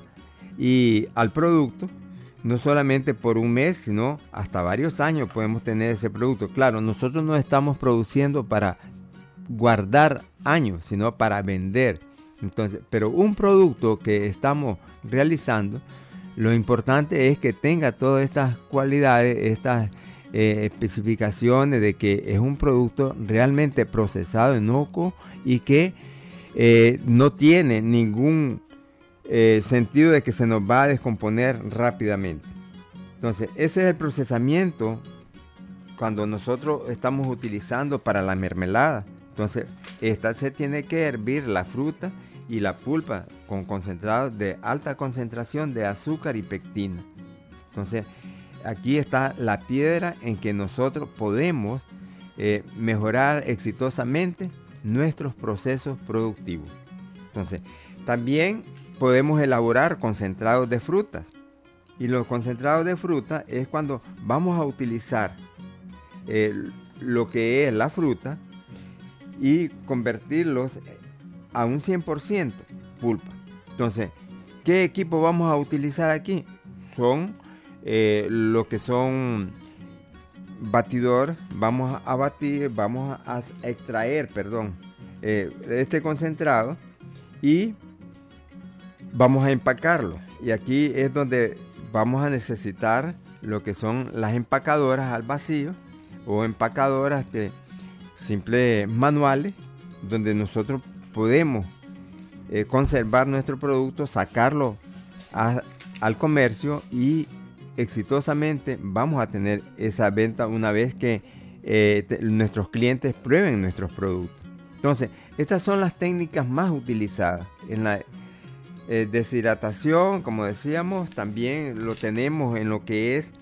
y al producto, no solamente por un mes, sino hasta varios años podemos tener ese producto. Claro, nosotros no estamos produciendo para guardar años, sino para vender. Entonces, pero un producto que estamos realizando, lo importante es que tenga todas estas cualidades, estas eh, especificaciones de que es un producto realmente procesado, inocuo y que eh, no tiene ningún eh, sentido de que se nos va a descomponer rápidamente. Entonces, ese es el procesamiento cuando nosotros estamos utilizando para la mermelada. Entonces, esta se tiene que hervir la fruta y la pulpa con concentrados de alta concentración de azúcar y pectina. Entonces, aquí está la piedra en que nosotros podemos eh, mejorar exitosamente nuestros procesos productivos. Entonces, también podemos elaborar concentrados de frutas. Y los concentrados de fruta es cuando vamos a utilizar eh, lo que es la fruta y convertirlos a un cien por ciento pulpa. Entonces, ¿qué equipo vamos a utilizar aquí? Son eh, lo que son batidor. Vamos a batir, vamos a extraer, perdón, eh, este concentrado y vamos a empacarlo. Y aquí es donde vamos a necesitar lo que son las empacadoras al vacío o empacadoras de simples manuales, donde nosotros podemos eh, conservar nuestro producto, sacarlo a, al comercio y exitosamente vamos a tener esa venta una vez que eh, te, nuestros clientes prueben nuestros productos. Entonces, estas son las técnicas más utilizadas en la eh, deshidratación. Como decíamos, también lo tenemos en lo que es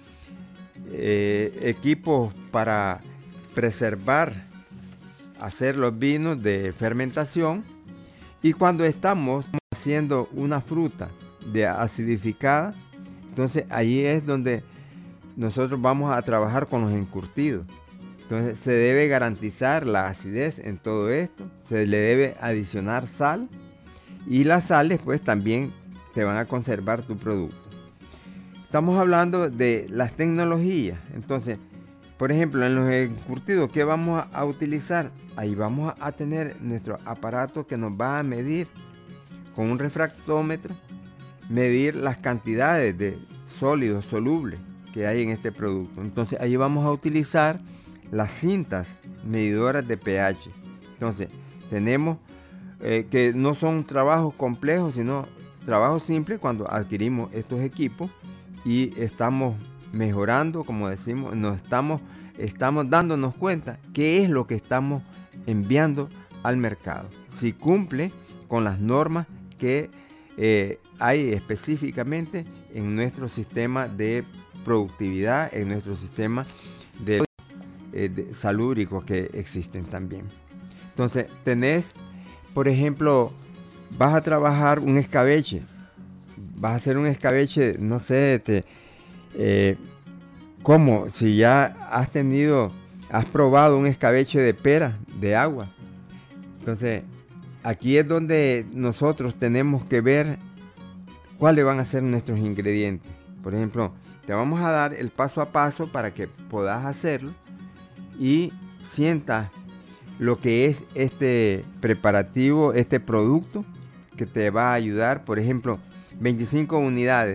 eh, equipos para preservar, hacer los vinos de fermentación. Y cuando estamos haciendo una fruta de acidificada, entonces ahí es donde nosotros vamos a trabajar con los encurtidos. Entonces se debe garantizar la acidez en todo esto, se le debe adicionar sal y las sales pues también te van a conservar tu producto. Estamos hablando de las tecnologías. Entonces, por ejemplo, en los encurtidos, ¿qué vamos a utilizar? Ahí vamos a tener nuestro aparato que nos va a medir con un refractómetro, medir las cantidades de sólidos solubles que hay en este producto. Entonces ahí vamos a utilizar las cintas medidoras de pH. Entonces tenemos eh, que no son trabajos complejos, sino trabajos simples cuando adquirimos estos equipos y estamos mejorando, como decimos, nos estamos, estamos dándonos cuenta qué es lo que estamos enviando al mercado, si cumple con las normas que eh, hay específicamente en nuestro sistema de productividad, en nuestro sistema de, eh, de salúbricos que existen también. Entonces tenés, por ejemplo, vas a trabajar un escabeche, vas a hacer un escabeche, no sé, te, eh, ¿cómo? Si ya has tenido, has probado un escabeche de pera, de agua. Entonces, aquí es donde nosotros tenemos que ver cuáles van a ser nuestros ingredientes. Por ejemplo, te vamos a dar el paso a paso para que puedas hacerlo y sientas lo que es este preparativo, este producto que te va a ayudar. Por ejemplo, veinticinco unidades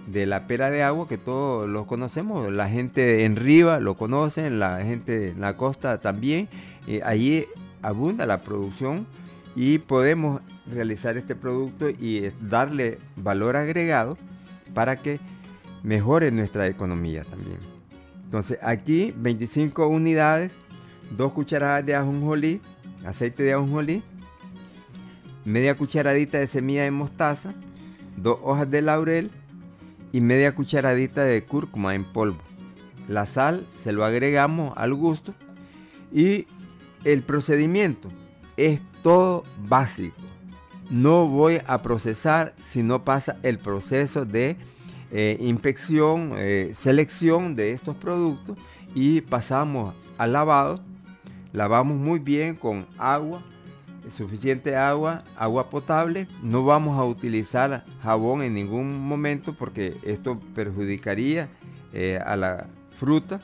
de la pera de agua, que todos lo conocemos, la gente en Riva lo conocen, la gente en la costa también. Eh, allí abunda la producción y podemos realizar este producto y darle valor agregado para que mejore nuestra economía también. Entonces aquí veinticinco unidades, dos cucharadas de ajonjolí, aceite de ajonjolí, media cucharadita de semilla de mostaza, dos hojas de laurel y media cucharadita de cúrcuma en polvo. La sal se lo agregamos al gusto y el procedimiento es todo básico. No voy a procesar si no pasa el proceso de eh, inspección, eh, selección de estos productos y pasamos al lavado. Lavamos muy bien con agua, suficiente agua, agua potable. No vamos a utilizar jabón en ningún momento porque esto perjudicaría eh, a la fruta.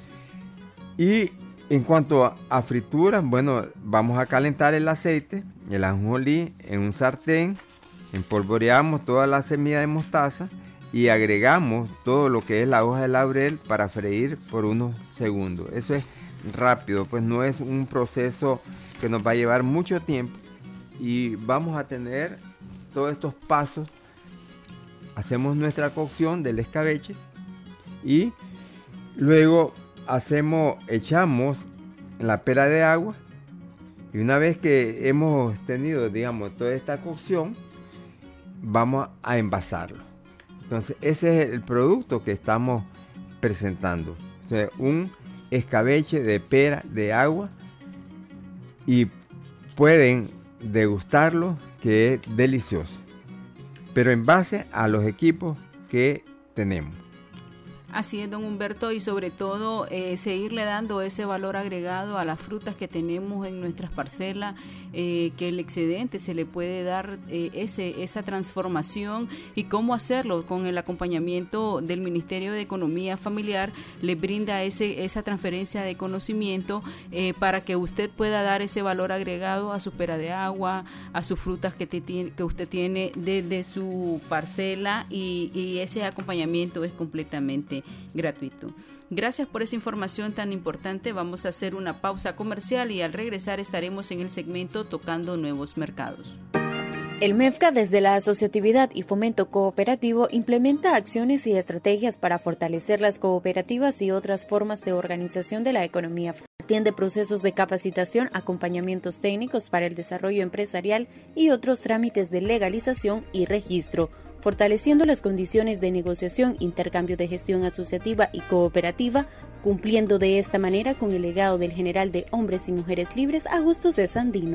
Y en cuanto a, a fritura, bueno, vamos a calentar el aceite, el ajonjolí en un sartén, empolvoreamos toda la semilla de mostaza y agregamos todo lo que es la hoja de laurel para freír por unos segundos. Eso es rápido, pues no es un proceso que nos va a llevar mucho tiempo y vamos a tener todos estos pasos. Hacemos nuestra cocción del escabeche y luego hacemos, echamos la pera de agua y una vez que hemos tenido, digamos, toda esta cocción, vamos a envasarlo. Entonces ese es el producto que estamos presentando. O sea, un escabeche de pera de agua y pueden degustarlo, que es delicioso, pero en base a los equipos que tenemos. Así es, don Humberto, y sobre todo eh, seguirle dando ese valor agregado a las frutas que tenemos en nuestras parcelas, eh, que el excedente se le puede dar eh, ese, esa transformación y cómo hacerlo con el acompañamiento del Ministerio de Economía Familiar. Le brinda ese, esa transferencia de conocimiento eh, para que usted pueda dar ese valor agregado a su pera de agua, a sus frutas que, te tiene, que usted tiene desde su parcela y, y ese acompañamiento es completamente gratuito. Gracias por esa información tan importante. Vamos a hacer una pausa comercial y al regresar estaremos en el segmento Tocando Nuevos Mercados. El MEFCA, desde la asociatividad y fomento cooperativo, implementa acciones y estrategias para fortalecer las cooperativas y otras formas de organización de la economía. Atiende procesos de capacitación, acompañamientos técnicos para el desarrollo empresarial y otros trámites de legalización y registro, fortaleciendo las condiciones de negociación, intercambio de gestión asociativa y cooperativa, cumpliendo de esta manera con el legado del general de Hombres y Mujeres Libres, Augusto C. Sandino.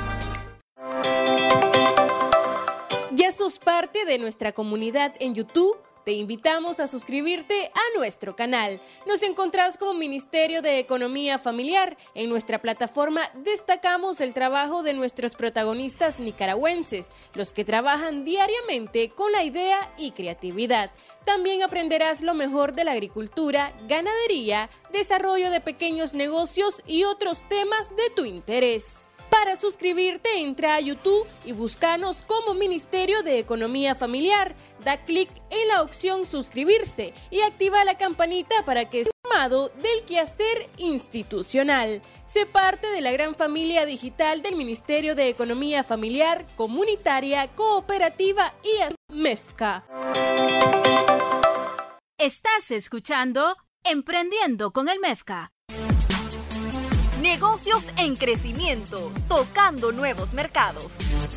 ¿Ya sos parte de nuestra comunidad en YouTube? Te invitamos a suscribirte a nuestro canal. Nos encontrás como Ministerio de Economía Familiar. En nuestra plataforma destacamos el trabajo de nuestros protagonistas nicaragüenses, los que trabajan diariamente con la idea y creatividad. También aprenderás lo mejor de la agricultura, ganadería, desarrollo de pequeños negocios y otros temas de tu interés. Para suscribirte, entra a YouTube y búscanos como Ministerio de Economía Familiar. Da clic en la opción suscribirse y activa la campanita para que estés informado del quehacer institucional. Sé parte de la gran familia digital del Ministerio de Economía Familiar, Comunitaria, Cooperativa y MEFCA. Estás escuchando Emprendiendo con el MEFCA. Negocios en crecimiento, tocando nuevos mercados.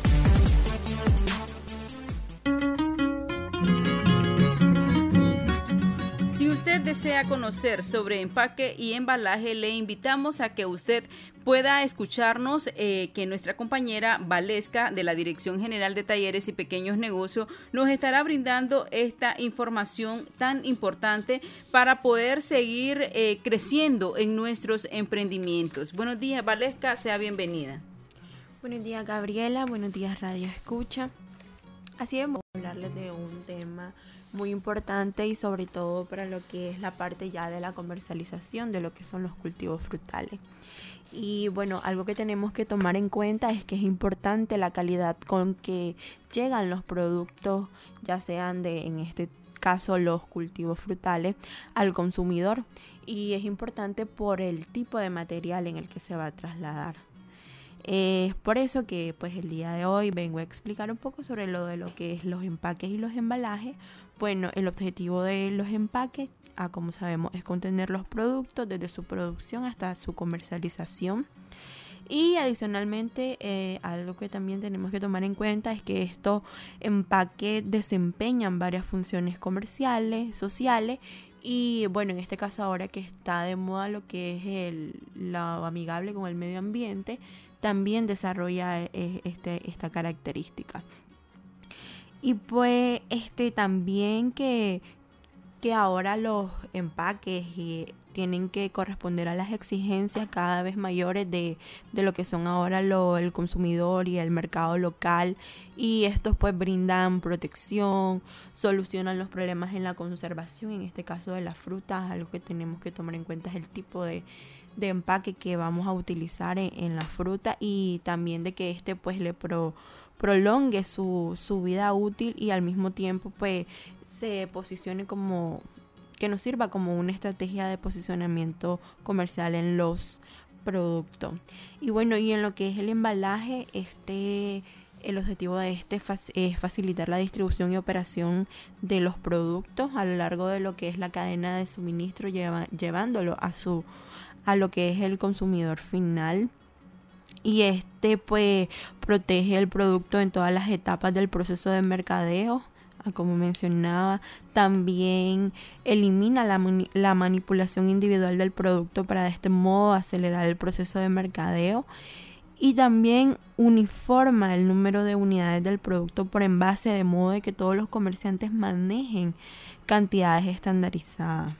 Si usted desea conocer sobre empaque y embalaje, le invitamos a que usted pueda escucharnos, eh, que nuestra compañera Valesca de la Dirección General de Talleres y Pequeños Negocios nos estará brindando esta información tan importante para poder seguir eh, creciendo en nuestros emprendimientos. Buenos días, Valesca, sea bienvenida. Buenos días, Gabriela, buenos días, Radio Escucha. Así es, vamos a hablarles de un tema muy importante y sobre todo para lo que es la parte ya de la comercialización de lo que son los cultivos frutales. Y bueno, algo que tenemos que tomar en cuenta es que es importante la calidad con que llegan los productos, ya sean de, en este caso los cultivos frutales, al consumidor. Y es importante por el tipo de material en el que se va a trasladar. Es por eso que pues el día de hoy vengo a explicar un poco sobre lo de lo que es los empaques y los embalajes. Bueno, el objetivo de los empaques, ah, como sabemos, es contener los productos desde su producción hasta su comercialización. Y adicionalmente, eh, algo que también tenemos que tomar en cuenta es que estos empaques desempeñan varias funciones comerciales, sociales. Y bueno, en este caso ahora que está de moda lo que es el, lo amigable con el medio ambiente, también desarrolla eh, este, esta característica. Y pues este también que, que ahora los empaques y tienen que corresponder a las exigencias cada vez mayores de, de lo que son ahora lo, el consumidor y el mercado local, y estos pues brindan protección, solucionan los problemas en la conservación, en este caso de las frutas. Algo que tenemos que tomar en cuenta es el tipo de, de empaque que vamos a utilizar en, en la fruta, y también de que este pues le pro prolongue su, su vida útil y al mismo tiempo pues se posicione como, que nos sirva como una estrategia de posicionamiento comercial en los productos. Y bueno, y en lo que es el embalaje, este el objetivo de este es facilitar la distribución y operación de los productos a lo largo de lo que es la cadena de suministro, lleva, llevándolo a su a lo que es el consumidor final. Y este pues protege el producto en todas las etapas del proceso de mercadeo, como mencionaba. También elimina la, la manipulación individual del producto para de este modo acelerar el proceso de mercadeo. Y también uniforma el número de unidades del producto por envase, de modo de que todos los comerciantes manejen cantidades estandarizadas.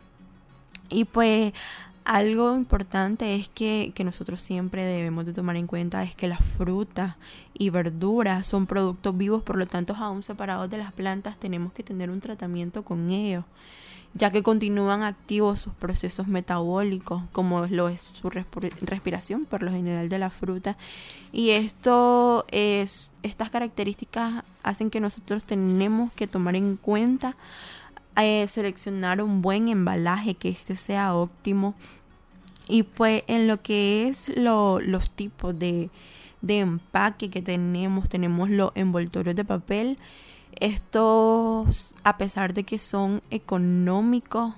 Y pues algo importante es que, que nosotros siempre debemos de tomar en cuenta es que las frutas y verduras son productos vivos, por lo tanto aún separados de las plantas tenemos que tener un tratamiento con ellos, ya que continúan activos sus procesos metabólicos, como lo es su resp- respiración por lo general de la fruta. Y esto es, estas características hacen que nosotros tenemos que tomar en cuenta Eh, seleccionar un buen embalaje, que este sea óptimo. Y pues en lo que es lo, los tipos de, de empaque que tenemos, tenemos los envoltorios de papel. Estos, a pesar de que son económicos,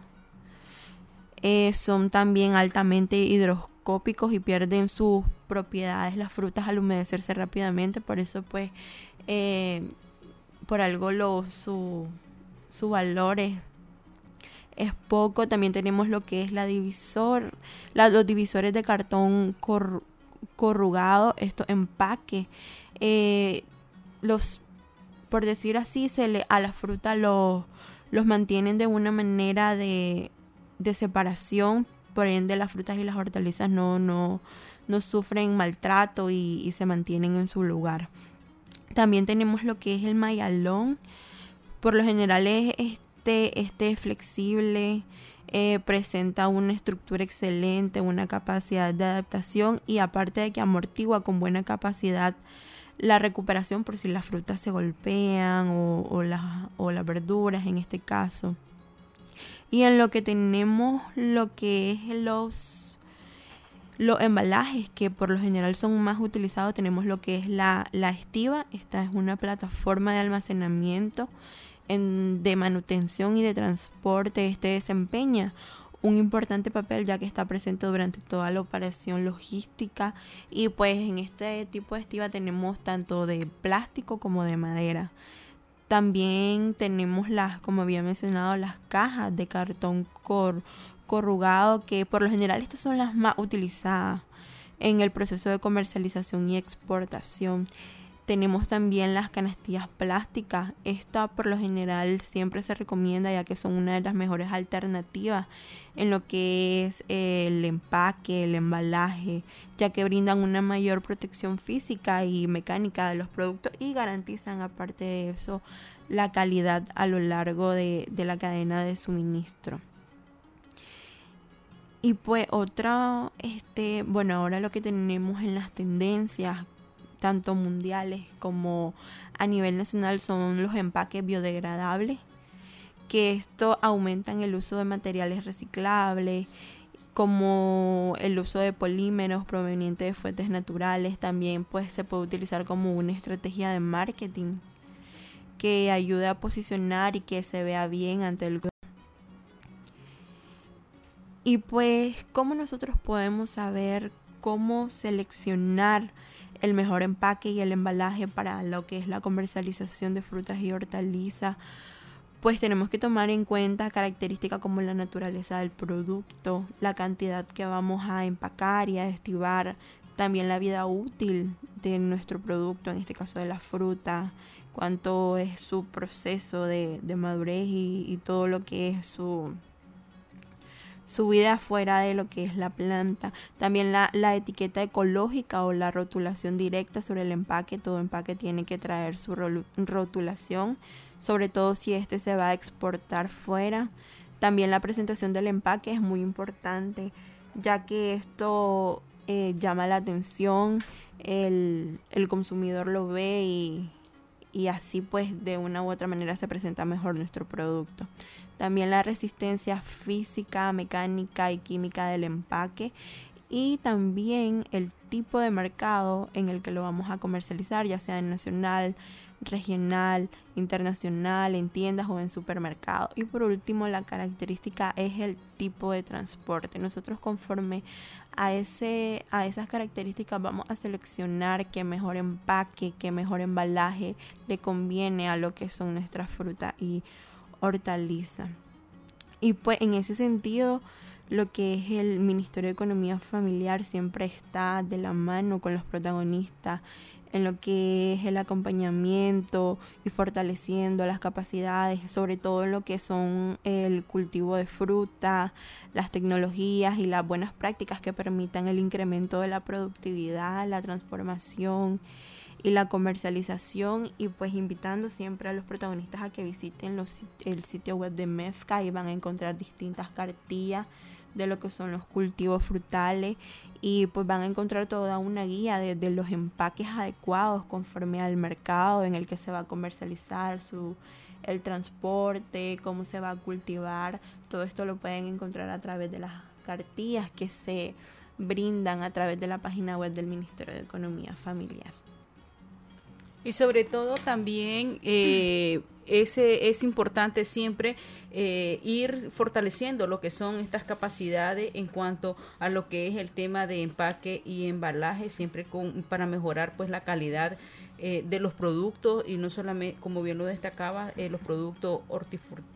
eh, son también altamente higroscópicos y pierden sus propiedades las frutas al humedecerse rápidamente. Por eso pues eh, por algo lo su su valor es, es poco. También tenemos lo que es la divisor, la, los divisores de cartón cor, corrugado, estos empaques, eh, los, por decir así, se le, a la fruta los, los mantienen de una manera de, de separación, por ende las frutas y las hortalizas no, no, no sufren maltrato y, y se mantienen en su lugar. También tenemos lo que es el mayalón. Por lo general es este, este flexible, eh, presenta una estructura excelente, una capacidad de adaptación, y aparte de que amortigua con buena capacidad la recuperación por si las frutas se golpean o, o, las, o las verduras en este caso. Y en lo que tenemos lo que es los, los embalajes, que por lo general son más utilizados, tenemos lo que es la, la estiva. Esta es una plataforma de almacenamiento En, de manutención y de transporte. Este desempeña un importante papel, ya que está presente durante toda la operación logística. Y pues en este tipo de estiva tenemos tanto de plástico como de madera. También tenemos las, como había mencionado, las cajas de cartón cor, corrugado, que por lo general estas son las más utilizadas en el proceso de comercialización y exportación. Tenemos también las canastillas plásticas. Esta por lo general siempre se recomienda, ya que son una de las mejores alternativas en lo que es el empaque, el embalaje, ya que brindan una mayor protección física y mecánica de los productos y garantizan, aparte de eso, la calidad a lo largo de, de la cadena de suministro. Y pues otra, este, bueno, ahora lo que tenemos en las tendencias tanto mundiales como a nivel nacional son los empaques biodegradables, que esto aumenta en el uso de materiales reciclables, como el uso de polímeros provenientes de fuentes naturales. También pues se puede utilizar como una estrategia de marketing que ayude a posicionar y que se vea bien ante el. Y pues, ¿cómo nosotros podemos saber cómo seleccionar el mejor empaque y el embalaje para lo que es la comercialización de frutas y hortalizas? Pues tenemos que tomar en cuenta características como la naturaleza del producto, la cantidad que vamos a empacar y a estivar, también la vida útil de nuestro producto, en este caso de la fruta, cuánto es su proceso de, de madurez y, y todo lo que es su... su vida fuera de lo que es la planta. También la, la etiqueta ecológica o la rotulación directa sobre el empaque. Todo empaque tiene que traer su rotulación, sobre todo si este se va a exportar fuera. También la presentación del empaque es muy importante, ya que esto eh, llama la atención, el, el consumidor lo ve y, y así pues de una u otra manera se presenta mejor nuestro producto. También la resistencia física, mecánica y química del empaque, y también el tipo de mercado en el que lo vamos a comercializar, ya sea en nacional, regional, internacional, en tiendas o en supermercados. Y por último, la característica es el tipo de transporte. Nosotros conforme a ese a esas características vamos a seleccionar qué mejor empaque, qué mejor embalaje le conviene a lo que son nuestras frutas y hortaliza. Y pues en ese sentido, lo que es el Ministerio de Economía Familiar siempre está de la mano con los protagonistas en lo que es el acompañamiento y fortaleciendo las capacidades, sobre todo en lo que son el cultivo de fruta, las tecnologías y las buenas prácticas que permitan el incremento de la productividad, la transformación y la comercialización, y pues invitando siempre a los protagonistas a que visiten los, el sitio web de MEFCA, y van a encontrar distintas cartillas de lo que son los cultivos frutales, y pues van a encontrar toda una guía de, de los empaques adecuados conforme al mercado en el que se va a comercializar, su el transporte, cómo se va a cultivar. Todo esto lo pueden encontrar a través de las cartillas que se brindan a través de la página web del Ministerio de Economía Familiar. Y sobre todo también eh, ese, es importante siempre eh, ir fortaleciendo lo que son estas capacidades en cuanto a lo que es el tema de empaque y embalaje, siempre con, para mejorar pues la calidad eh, de los productos, y no solamente, como bien lo destacaba, eh, los productos hortifrutícolas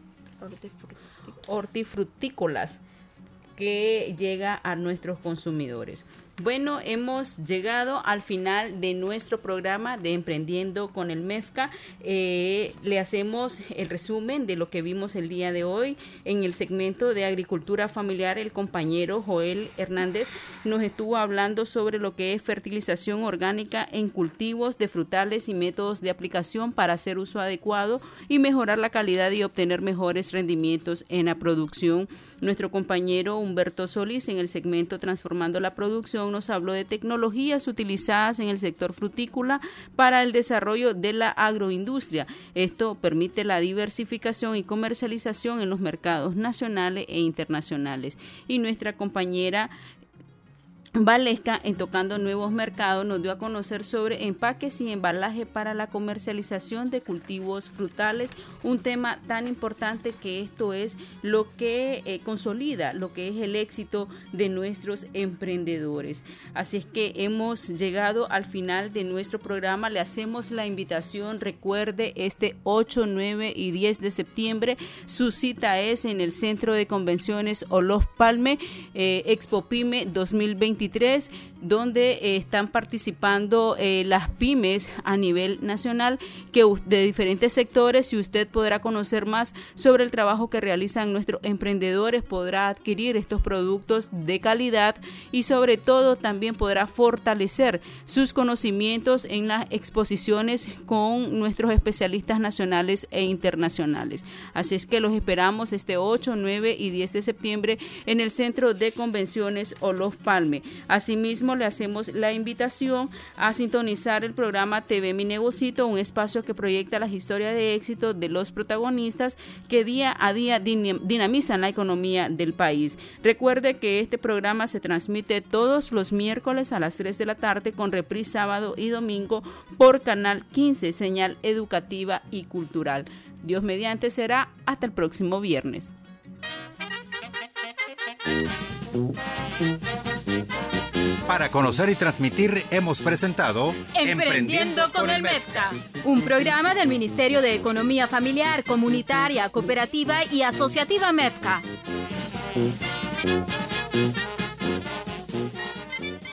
hortifrutícolas que llega a nuestros consumidores. Bueno, hemos llegado al final de nuestro programa de Emprendiendo con el MEFCA. Eh, le hacemos el resumen de lo que vimos el día de hoy. En el segmento de Agricultura Familiar, el compañero Joel Hernández nos estuvo hablando sobre lo que es fertilización orgánica en cultivos de frutales y métodos de aplicación para hacer uso adecuado y mejorar la calidad y obtener mejores rendimientos en la producción. Nuestro compañero Humberto Solís, en el segmento Transformando la Producción, nos habló de tecnologías utilizadas en el sector frutícola para el desarrollo de la agroindustria. Esto permite la diversificación y comercialización en los mercados nacionales e internacionales. Y nuestra compañera Valesca, en Tocando Nuevos Mercados, nos dio a conocer sobre empaques y embalaje para la comercialización de cultivos frutales, un tema tan importante que esto es lo que eh, consolida lo que es el éxito de nuestros emprendedores. Así es que hemos llegado al final de nuestro programa. Le hacemos la invitación, recuerde, este ocho, nueve y diez de septiembre, su cita es en el Centro de Convenciones Olof Palme, eh, Expopyme dos mil veintitrés, donde eh, están participando eh, las pymes a nivel nacional que de diferentes sectores, y usted podrá conocer más sobre el trabajo que realizan nuestros emprendedores, podrá adquirir estos productos de calidad y sobre todo también podrá fortalecer sus conocimientos en las exposiciones con nuestros especialistas nacionales e internacionales. Así es que los esperamos este ocho, nueve y diez de septiembre en el Centro de Convenciones Olof Palme. Asimismo, le hacemos la invitación a sintonizar el programa T V Mi Negocito, un espacio que proyecta las historias de éxito de los protagonistas que día a día dinamizan la economía del país. Recuerde que este programa se transmite todos los miércoles a las tres de la tarde con reprise sábado y domingo por Canal quince, señal educativa y cultural. Dios mediante será hasta el próximo viernes. Para conocer y transmitir hemos presentado Emprendiendo con el MEFCA, un programa del Ministerio de Economía Familiar, Comunitaria, Cooperativa y Asociativa MEFCA.